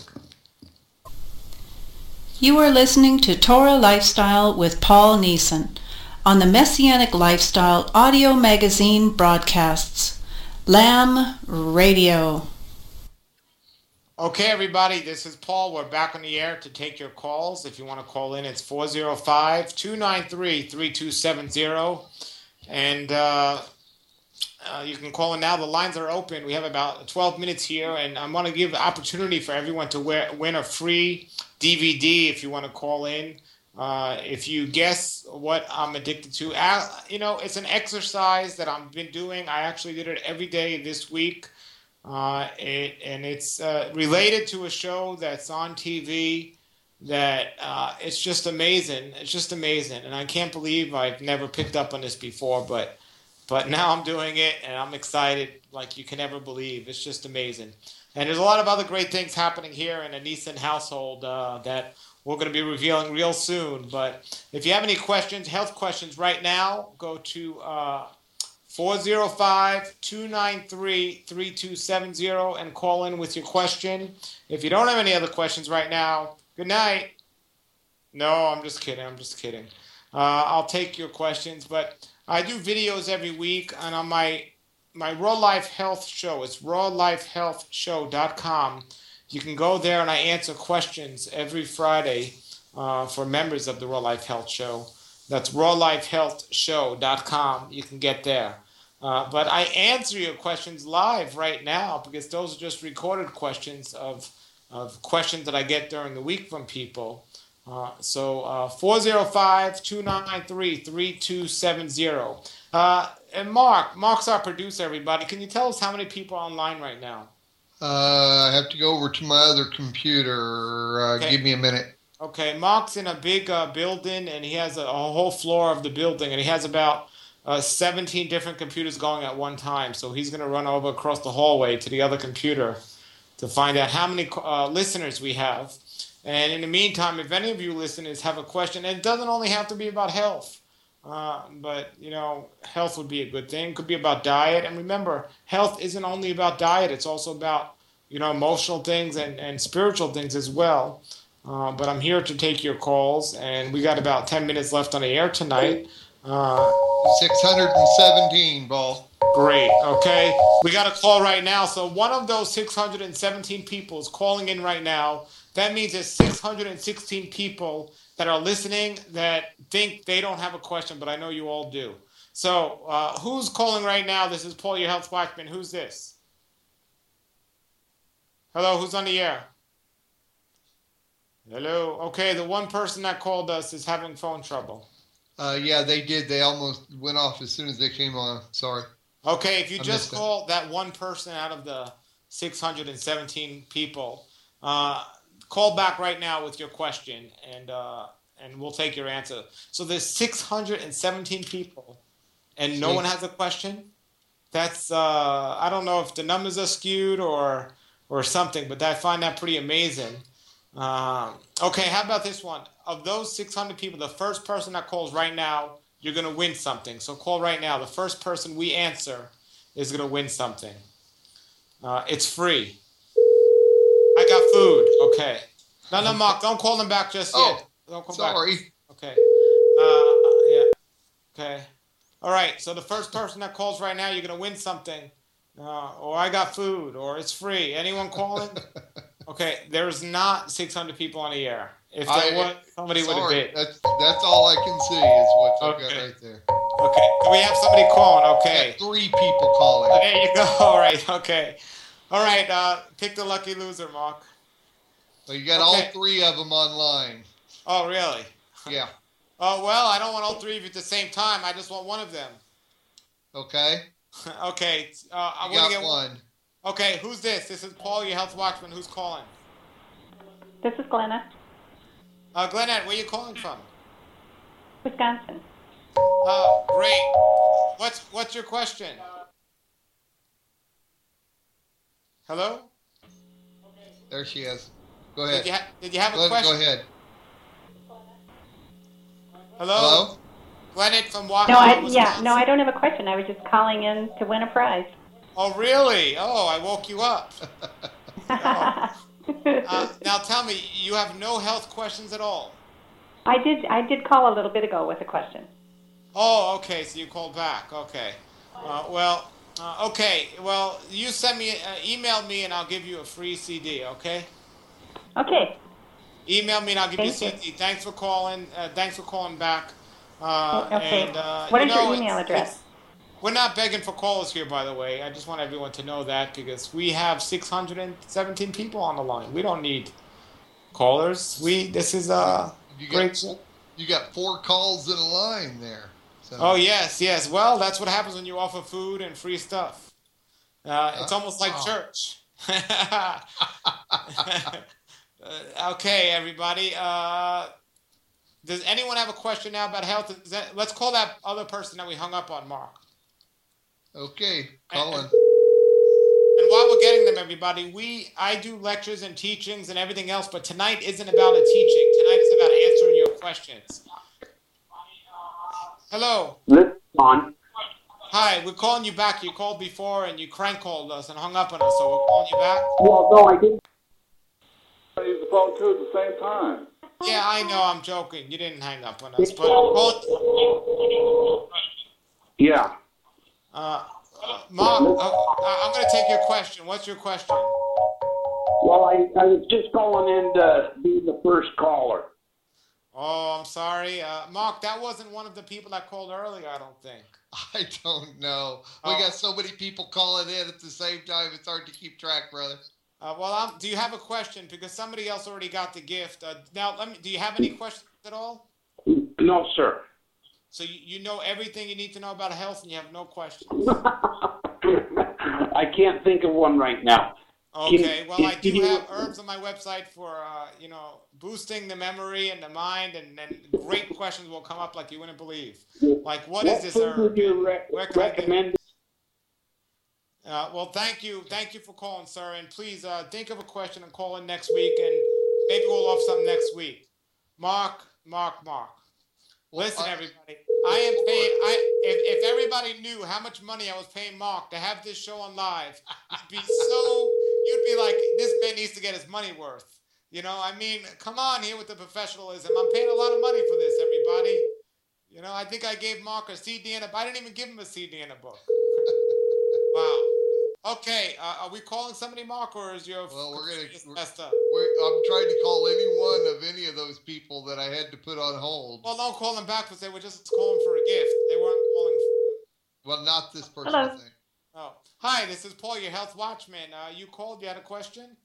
You are listening to Torah Lifestyle with Paul Neeson on the Messianic Lifestyle audio magazine broadcasts, Lamb Radio. Okay, everybody, this is Paul. We're back on the air to take your calls. If you want to call in, it's four oh five, two nine three, three two seven zero. And uh, uh, you can call in now. The lines are open. We have about twelve minutes here, and I want to give the opportunity for everyone to wear, win a free D V D if you want to call in. Uh, if you guess what I'm addicted to, uh, you know, it's an exercise that I've been doing. I actually did it every day this week. Uh, it, and it's uh, related to a show that's on T V that uh, it's just amazing. It's just amazing. And I can't believe I've never picked up on this before. But but now I'm doing it, and I'm excited like you can never believe. It's just amazing. And there's a lot of other great things happening here in the Neeson household uh, that we're going to be revealing real soon. But if you have any questions, health questions right now, go to uh, four oh five, two nine three, three two seven zero and call in with your question. If you don't have any other questions right now, good night. No, I'm just kidding. I'm just kidding. Uh, I'll take your questions, but I do videos every week, and on my my Raw Life Health show, it's raw life health show dot com. You can go there, and I answer questions every Friday uh, for members of the Raw Life Health Show. That's raw life health show dot com. You can get there. Uh, but I answer your questions live right now because those are just recorded questions of, of questions that I get during the week from people. Uh, so uh, four oh five, two nine three, three two seven zero. Uh, and Mark, Mark's our producer, everybody. Can you tell us how many people are online right now? Uh, I have to go over to my other computer. Uh, Okay. Give me a minute. Okay, Mark's in a big uh, building, and he has a, a whole floor of the building, and he has about uh, seventeen different computers going at one time. So he's going to run over across the hallway to the other computer to find out how many uh, listeners we have. And in the meantime, if any of you listeners have a question, and it doesn't only have to be about health, uh, but, you know, health would be a good thing. It could be about diet. And remember, health isn't only about diet. It's also about, you know, emotional things and, and spiritual things as well. Uh, but I'm here to take your calls, and we got about ten minutes left on the air tonight. Uh, six hundred seventeen, Paul. Great. Okay. We got a call right now. So one of those six hundred seventeen people is calling in right now. That means there's six hundred sixteen people that are listening that think they don't have a question, but I know you all do. So uh, who's calling right now? This is Paul, your health watchman. Who's this? Hello, who's on the air? Hello. Okay, the one person that called us is having phone trouble. Uh, yeah, they did. They almost went off as soon as they came on. Sorry. Okay, if you I just missed it. call that one person out of the six hundred seventeen people, uh, call back right now with your question, and uh, and we'll take your answer. So there's six hundred seventeen people, and no Sweet. one has a question? That's, uh, I don't know if the numbers are skewed or or something, but I find that pretty amazing. Um, okay, how about this one? Of those six hundred people, the first person that calls right now, you're going to win something. So call right now. The first person we answer is going to win something. Uh, it's free. I got food. Okay. No, no, Mark, don't call them back just Oh, yet. Don't call sorry. back. Okay. Uh, yeah. Okay. All right. So the first person that calls right now, you're going to win something. Uh, or I got food, or it's free. Anyone calling? Okay. There's not six hundred people on the air. If there I- was, somebody would have Sorry, bid. that's that's all I can see is what I've got Okay. right there. Okay. Do we have somebody calling? Okay. Three people calling. There you go. All right. Okay. All right. Uh, pick the lucky loser, Mark. Well, you got Okay. all three of them online. Oh, really? Yeah. Oh, well, I don't want all three of you at the same time. I just want one of them. Okay. Okay. Uh, I You want to got get one. Okay. Who's this? This is Paul, your health watchman. Who's calling? This is Glenna, Uh, Glennette, where are you calling from? Wisconsin. Oh, great. What's What's your question? Hello? There she is. Go ahead. Did you, ha- did you have a Go, question? go ahead. Hello? Hello? Glennette from No, Washington, I, yeah, Wisconsin. no, I don't have a question. I was just calling in to win a prize. Oh, really? Oh, I woke you up. Uh, now tell me, you have no health questions at all? I did. I did call a little bit ago with a question. Oh, okay. So you called back. Okay. Uh, well, uh, okay. Well, you send me, uh, email me, and I'll give you a free C D. Okay. Okay. Email me, and I'll give you a Thank C D. Thanks for calling. Uh, thanks for calling back. Uh, Okay. And, uh, What you is your know, email it's- address? it's- We're not begging for calls here, by the way. I just want everyone to know that because we have six hundred seventeen people on the line. We don't need callers. We this is a You great. got you got four calls in a line there. So. Oh yes, yes. Well, that's what happens when you offer food and free stuff. Uh, it's almost like Oh. church. Uh, okay, everybody. Uh, does anyone have a question now about health? Is that, let's call that other person that we hung up on, Mark. Okay, Colin. And while we're getting them, everybody, we I do lectures and teachings and everything else, but tonight isn't about a teaching. Tonight is about answering your questions. Hello. Listen on. Hi, we're calling you back. You called before and you crank called us and hung up on us, so we're calling you back. Well, no, I didn't. I use the phone too at the same time. Yeah, I know. I'm joking. You didn't hang up on us, but call. Yeah. Uh, uh, Mark, uh, I'm going to take your question. What's your question? Well, I, I was just calling in to be the first caller. Oh, I'm sorry. Uh, Mark, that wasn't one of the people that called earlier, I don't think. I don't know. We Oh. got so many people calling in at the same time. It's hard to keep track, brother. Uh, well, I'm, do you have a question? Because somebody else already got the gift. Uh, now, let me. Do you have any questions at all? No, sir. So you, you know everything you need to know about health, and you have no questions. I can't think of one right now. Okay. Can- Well, I can do you- have herbs on my website for uh, you know boosting the memory and the mind, and, and great questions will come up like you wouldn't believe. Like, what is this food herb? would you re- Where can I get it? recommend? Uh, well, thank you. Thank you for calling, sir. And please uh, think of a question and call in next week, and maybe we'll off something next week. Mark, Mark, Mark. Listen, everybody. I am paying. I if, if everybody knew how much money I was paying Mark to have this show on live, you'd be so. You'd be like, this man needs to get his money worth. You know, I mean, come on here with the professionalism. I'm paying a lot of money for this, everybody. You know, I think I gave Mark a C D and a. I didn't even give him a C D and a book. Wow. Okay, uh, are we calling somebody, Mark, or is your Well, we're gonna. computer messed up? We're, I'm trying to call any one of any of those people that I had to put on hold. Well, don't call them back because they were just calling for a gift. They weren't calling. For... Well, not this person. Hello. I think. Oh, hi. This is Paul, your health watchman. Uh, you called. You had a question.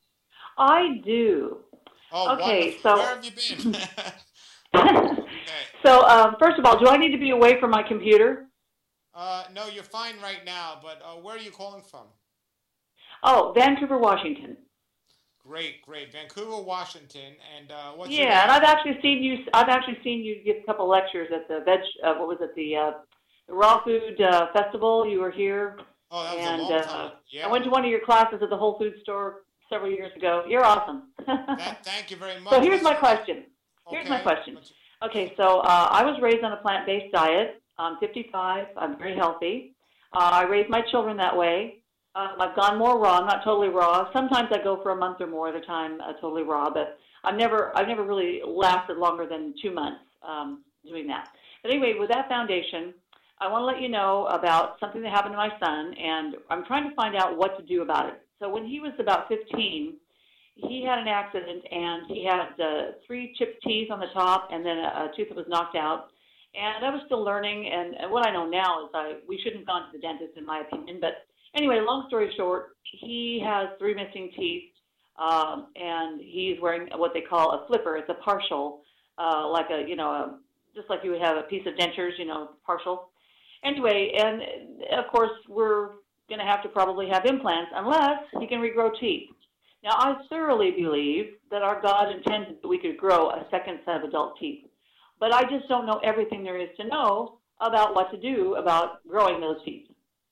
I do. Oh, Okay, wonderful. so- Where have you been? okay. So, um, first of all, do I need to be away from my computer? Uh, no, you're fine right now. But uh, where are you calling from? Oh, Vancouver, Washington. Great, great. Vancouver, Washington. And uh, what's your Yeah, and name? I've actually seen you. I've actually seen you give a couple lectures at the veg. Uh, what was it? The, uh, the Raw Food uh, Festival. You were here. Oh, that was and, a long uh, time. Yeah. I went to one of your classes at the Whole Food Store several years ago. You're awesome. That, thank you very much. So here's my question. Here's my Okay. question. Okay, so uh, I was raised on a plant-based diet. I'm fifty-five. I'm very healthy. Uh, I raised my children that way. Um, I've gone more raw. I'm not totally raw. Sometimes I go for a month or more at a time, uh, totally raw. But I've never, I've never really lasted longer than two months um, doing that. But anyway, with that foundation, I want to let you know about something that happened to my son, and I'm trying to find out what to do about it. So when he was about fifteen, he had an accident, and he had uh, three chipped teeth on the top, and then a, a tooth that was knocked out. And I was still learning, and, and what I know now is I we shouldn't have gone to the dentist, in my opinion. But anyway, long story short, he has three missing teeth, um, and he's wearing what they call a flipper. It's a partial, uh, like a you know, a, just like you would have a piece of dentures, you know, partial. Anyway, and of course we're going to have to probably have implants unless he can regrow teeth. Now, I thoroughly believe that our God intended that we could grow a second set of adult teeth. But I just don't know everything there is to know about what to do about growing those teeth.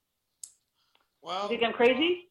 Well, You think I'm crazy?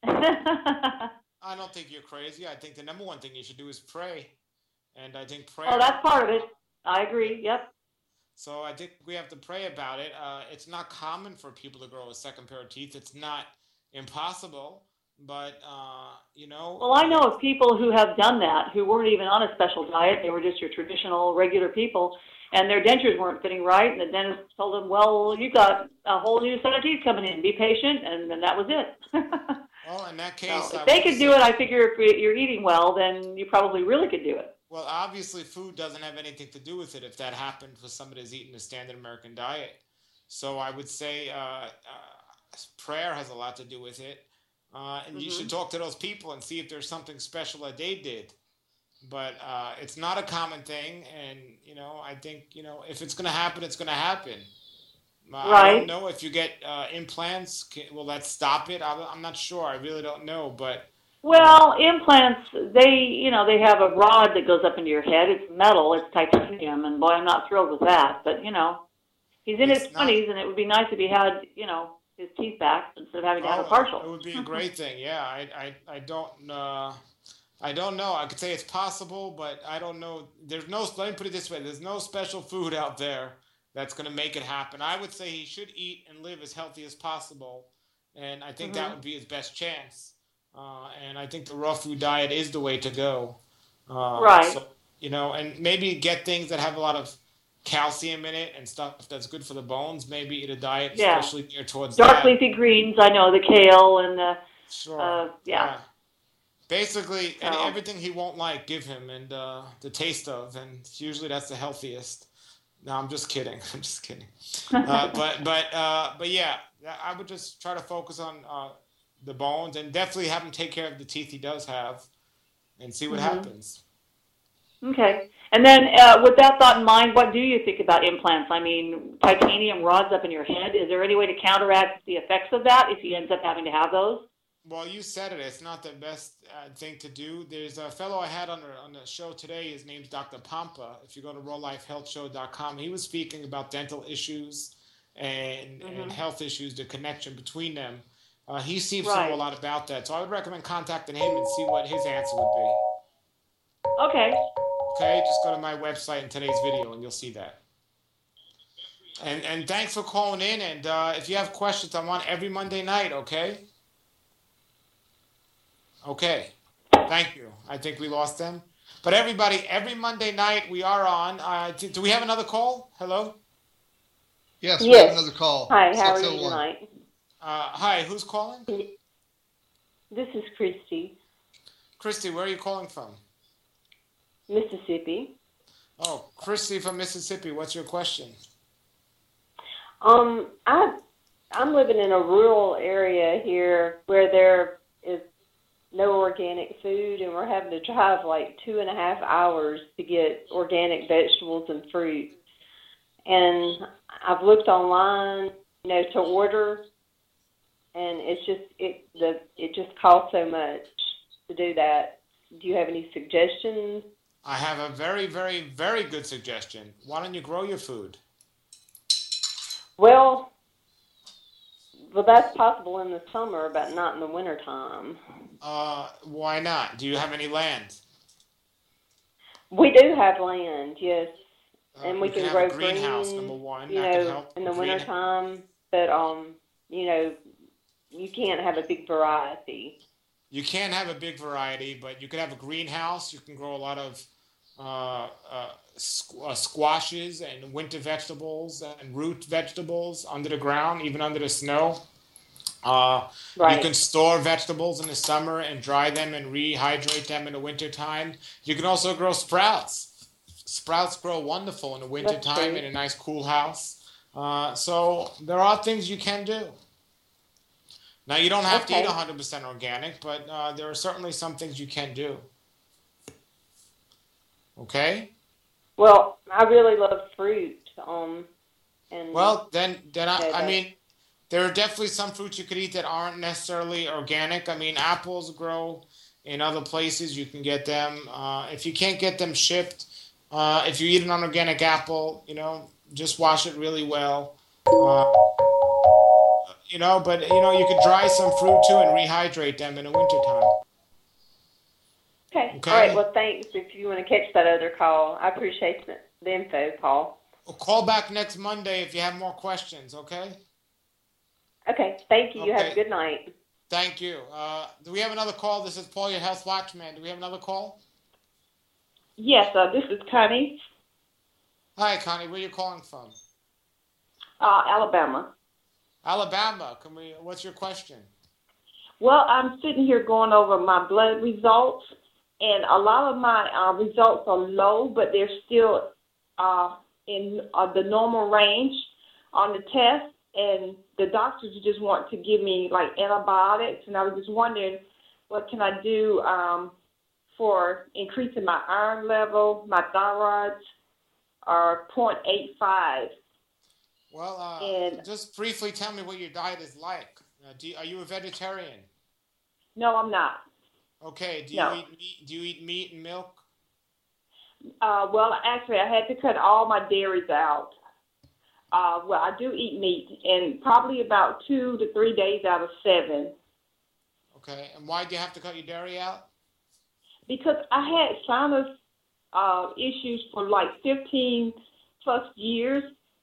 I don't think you're crazy. I think the number one thing you should do is pray. And I think prayer. Oh, that's part of it. I agree. Yep. So I think we have to pray about it. Uh, it's not common for people to grow a second pair of teeth. It's not impossible, but, uh, you know. Well, I know of people who have done that, who weren't even on a special diet. They were just your traditional, regular people, and their dentures weren't fitting right, and the dentist told them, well, you got a whole new set of teeth coming in. Be patient, and then that was it. Well, in that case. So I if they would could say- do it, I figure if you're eating well, then you probably really could do it. Well, obviously, food doesn't have anything to do with it if that happened for somebody who's eating a standard American diet. So I would say uh, uh, prayer has a lot to do with it. Uh, and you Mhm. should talk to those people and see if there's something special that they did. But uh, it's not a common thing. And, you know, I think, you know, if it's going to happen, it's going to happen. Uh, I Right. don't know if you get uh, implants, can, will that stop it? I, I'm not sure. I really don't know. But Well, implants, they, you know, they have a rod that goes up into your head. It's metal, it's titanium, and boy, I'm not thrilled with that. But, you know, he's in It's his not- twenties, and it would be nice if he had, you know, his teeth back instead of having to have a Oh, partial. it would be a great thing. Yeah, I, I, I don't, uh, I don't know. I could say it's possible, but I don't know. There's no. Let me put it this way: there's no special food out there that's going to make it happen. I would say he should eat and live as healthy as possible, and I think Mm-hmm. that would be his best chance. Uh, and I think the raw food diet is the way to go. Uh, Right. So, you know, and maybe get things that have a lot of calcium in it and stuff that's good for the bones. Maybe eat a diet Yeah. especially geared towards Dark that. leafy greens, I know, the kale and the, Sure. uh, yeah. Basically, and So- everything he won't like, give him, and uh, the taste of, and usually that's the healthiest. No, I'm just kidding. I'm just kidding. Uh, but but uh, but yeah, I would just try to focus on uh, the bones, and definitely have him take care of the teeth he does have, and see what Mhm. happens. Okay. And then uh, with that thought in mind, what do you think about implants? I mean, titanium rods up in your head, is there any way to counteract the effects of that if he ends up having to have those? Well, you said it. It's not the best uh, thing to do. There's a fellow I had on the, on the show today. His name's Doctor Pampa. If you go to raw life health show dot com, he was speaking about dental issues and, Mhm. and health issues, the connection between them. Uh, he seems to Right. know a lot about that. So I would recommend contacting him and see what his answer would be. Okay. Okay, just go to my website in today's video and you'll see that. And and thanks for calling in. And uh, if you have questions, I'm on every Monday night, okay? Okay. Thank you. I think we lost them. But everybody, every Monday night we are on. Uh, do, do we have another call? Hello? Yes, we Yes. have another call. Hi, how are you six oh one. tonight? Uh, hi, who's calling? This is Christy, Christy, where are you calling from? Mississippi. Oh, Christy from Mississippi. What's your question? Um, I I'm living in a rural area here where there is no organic food, and we're having to drive like two and a half hours to get organic vegetables and fruit. And I've looked online, you know, to order, and it's just it the it just costs so much to do that. Do you have any suggestions? I have a very, very, very good suggestion. Why don't you grow your food? Well, well, that's possible in the summer, but not in the wintertime. Uh, why not? Do you have any land? We do have land, yes, Uh, and we you can have grow a greenhouse, green, number one. you That can know, help. in the Green- wintertime. But um, you know, you can't have a big variety. You can't have a big variety, but you could have a greenhouse. You can grow a lot of uh, uh, squ- uh, squashes and winter vegetables and root vegetables under the ground, even under the snow. Uh, Right. You can store vegetables in the summer and dry them and rehydrate them in the wintertime. You can also grow sprouts. Sprouts grow wonderful in the wintertime true. in a nice cool house. Uh, so there are things you can do. Now, you don't have to Okay. eat one hundred percent organic, but uh, there are certainly some things you can do. Okay? Well, I really love fruit. Um, and Well, then, then I, Okay, I that- mean, there are definitely some fruits you could eat that aren't necessarily organic. I mean, apples grow in other places. You can get them. Uh, if you can't get them shipped, uh, if you eat an unorganic apple, you know, just wash it really well. Uh, you know, but, you know, you could dry some fruit too and rehydrate them in the wintertime. okay. Okay. All right. Well, thanks. If you want to catch that other call, I appreciate the, the info, Paul. Well, call back next Monday if you have more questions, okay? Okay. Thank you. You have Okay. a good night. Thank you. Uh, do we have another call? This is Paul, your health watchman. Do we have another call? Yes, uh, this is Connie, Hi, Connie. Where are you calling from? uh, Alabama. Alabama. Can we? What's your question? Well, I'm sitting here going over my blood results, and a lot of my uh, results are low, but they're still uh, in uh, the normal range on the test. And the doctors just want to give me like antibiotics, and I was just wondering, what can I do um, for increasing my iron level? My thyroids are point eight five. Well, uh, And- just briefly tell me what your diet is like. Uh, do you, are you a vegetarian? No, I'm not. Okay. Do you No. eat meat? Do you eat meat and milk? Uh, well, actually, I had to cut all my dairies out. uh, well, I do eat meat, and probably about two to three days out of seven. Okay, and why do you have to cut your dairy out? Because I had sinus uh, issues for like fifteen plus years,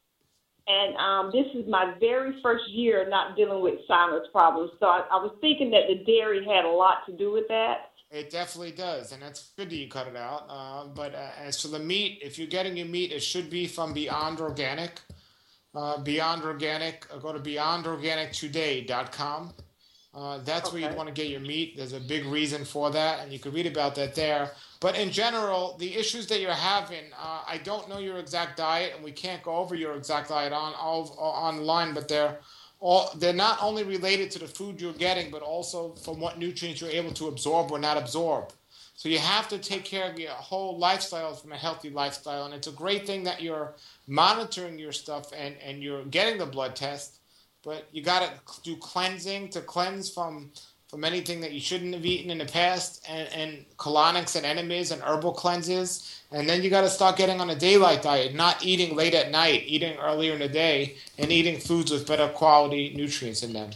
and um, this is my very first year not dealing with sinus problems. So I, I was thinking that the dairy had a lot to do with that. It definitely does, and that's good that you cut it out. Uh, but uh, as for the meat, if you're getting your meat, it should be from Beyond Organic. Uh, Beyond Organic, uh, go to beyond organic today dot com. Uh, that's okay. Where you want to get your meat. There's a big reason for that, and you can read about that there. But in general, the issues that you're having, uh, I don't know your exact diet, and we can't go over your exact diet on all online, but they're all they're not only related to the food you're getting, but also from what nutrients you're able to absorb or not absorb. So you have to take care of your whole lifestyle from a healthy lifestyle, and it's a great thing that you're monitoring your stuff and, and you're getting the blood test. But you got to do cleansing to cleanse from from anything that you shouldn't have eaten in the past, and, and colonics and enemies and herbal cleanses. And then you got to start getting on a daylight diet, not eating late at night, eating earlier in the day, and eating foods with better quality nutrients in them.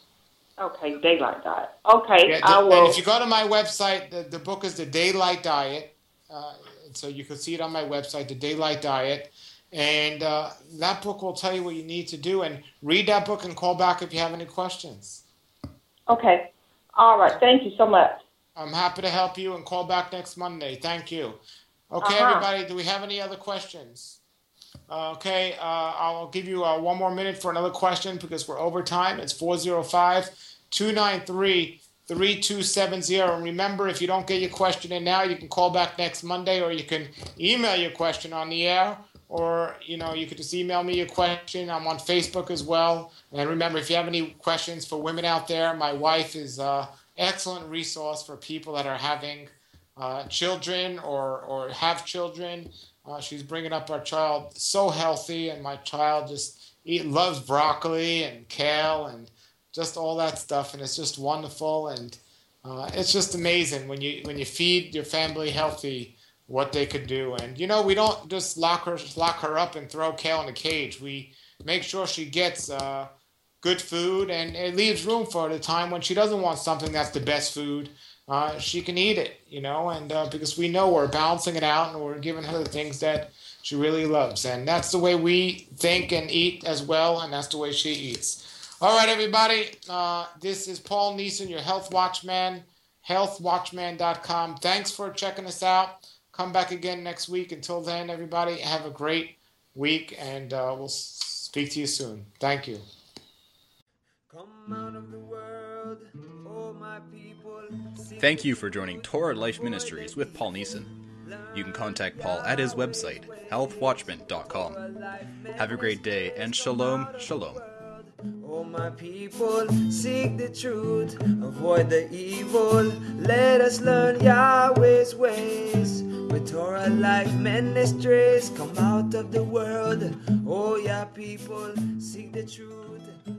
Okay, daylight diet. Okay, yeah, I the, will. And if you go to my website, the, the book is The Daylight Diet. Uh, so you can see it on my website, The Daylight Diet. And uh, that book will tell you what you need to do. And read that book and call back if you have any questions. Okay. All right. Thank you so much. I'm happy to help you, and call back next Monday. Thank you. Okay, uh-huh. Everybody, do we have any other questions? Uh, okay, uh, I'll give you uh, one more minute for another question because we're over time. It's four oh five, two nine three, three two seven zero. And remember, if you don't get your question in now, you can call back next Monday, or you can email your question on the air. Or, you know, you could just email me your question. I'm on Facebook as well. And remember, if you have any questions for women out there, my wife is an excellent resource for people that are having uh, children or, or have children. Uh, she's bringing up our child so healthy, and my child just eat, loves broccoli and kale and just all that stuff. And it's just wonderful. And uh, it's just amazing when you when you feed your family healthy, what they could do. And, you know, we don't just lock her lock her up and throw kale in a cage. We make sure she gets uh, good food, and it leaves room for the time when she doesn't want something that's the best food. Uh, she can eat it, you know, and uh, because we know we're balancing it out and we're giving her the things that she really loves. And that's the way we think and eat as well, and that's the way she eats. All right, everybody. Uh, this is Paul Neeson, your Health Watchman, health watchman dot com. Thanks for checking us out. Come back again next week. Until then, everybody, have a great week, and uh, we'll speak to you soon. Thank you. Come out of the world, oh my people. Thank you for joining Torah Life Ministries with Paul Neeson. You can contact Paul at his website, health watchman dot com. Have a great day, and shalom, shalom. Oh my people, seek the truth, avoid the evil. Let us learn Yahweh's ways. With Torah Life Ministries, come out of the world. Oh yeah, people, seek the truth.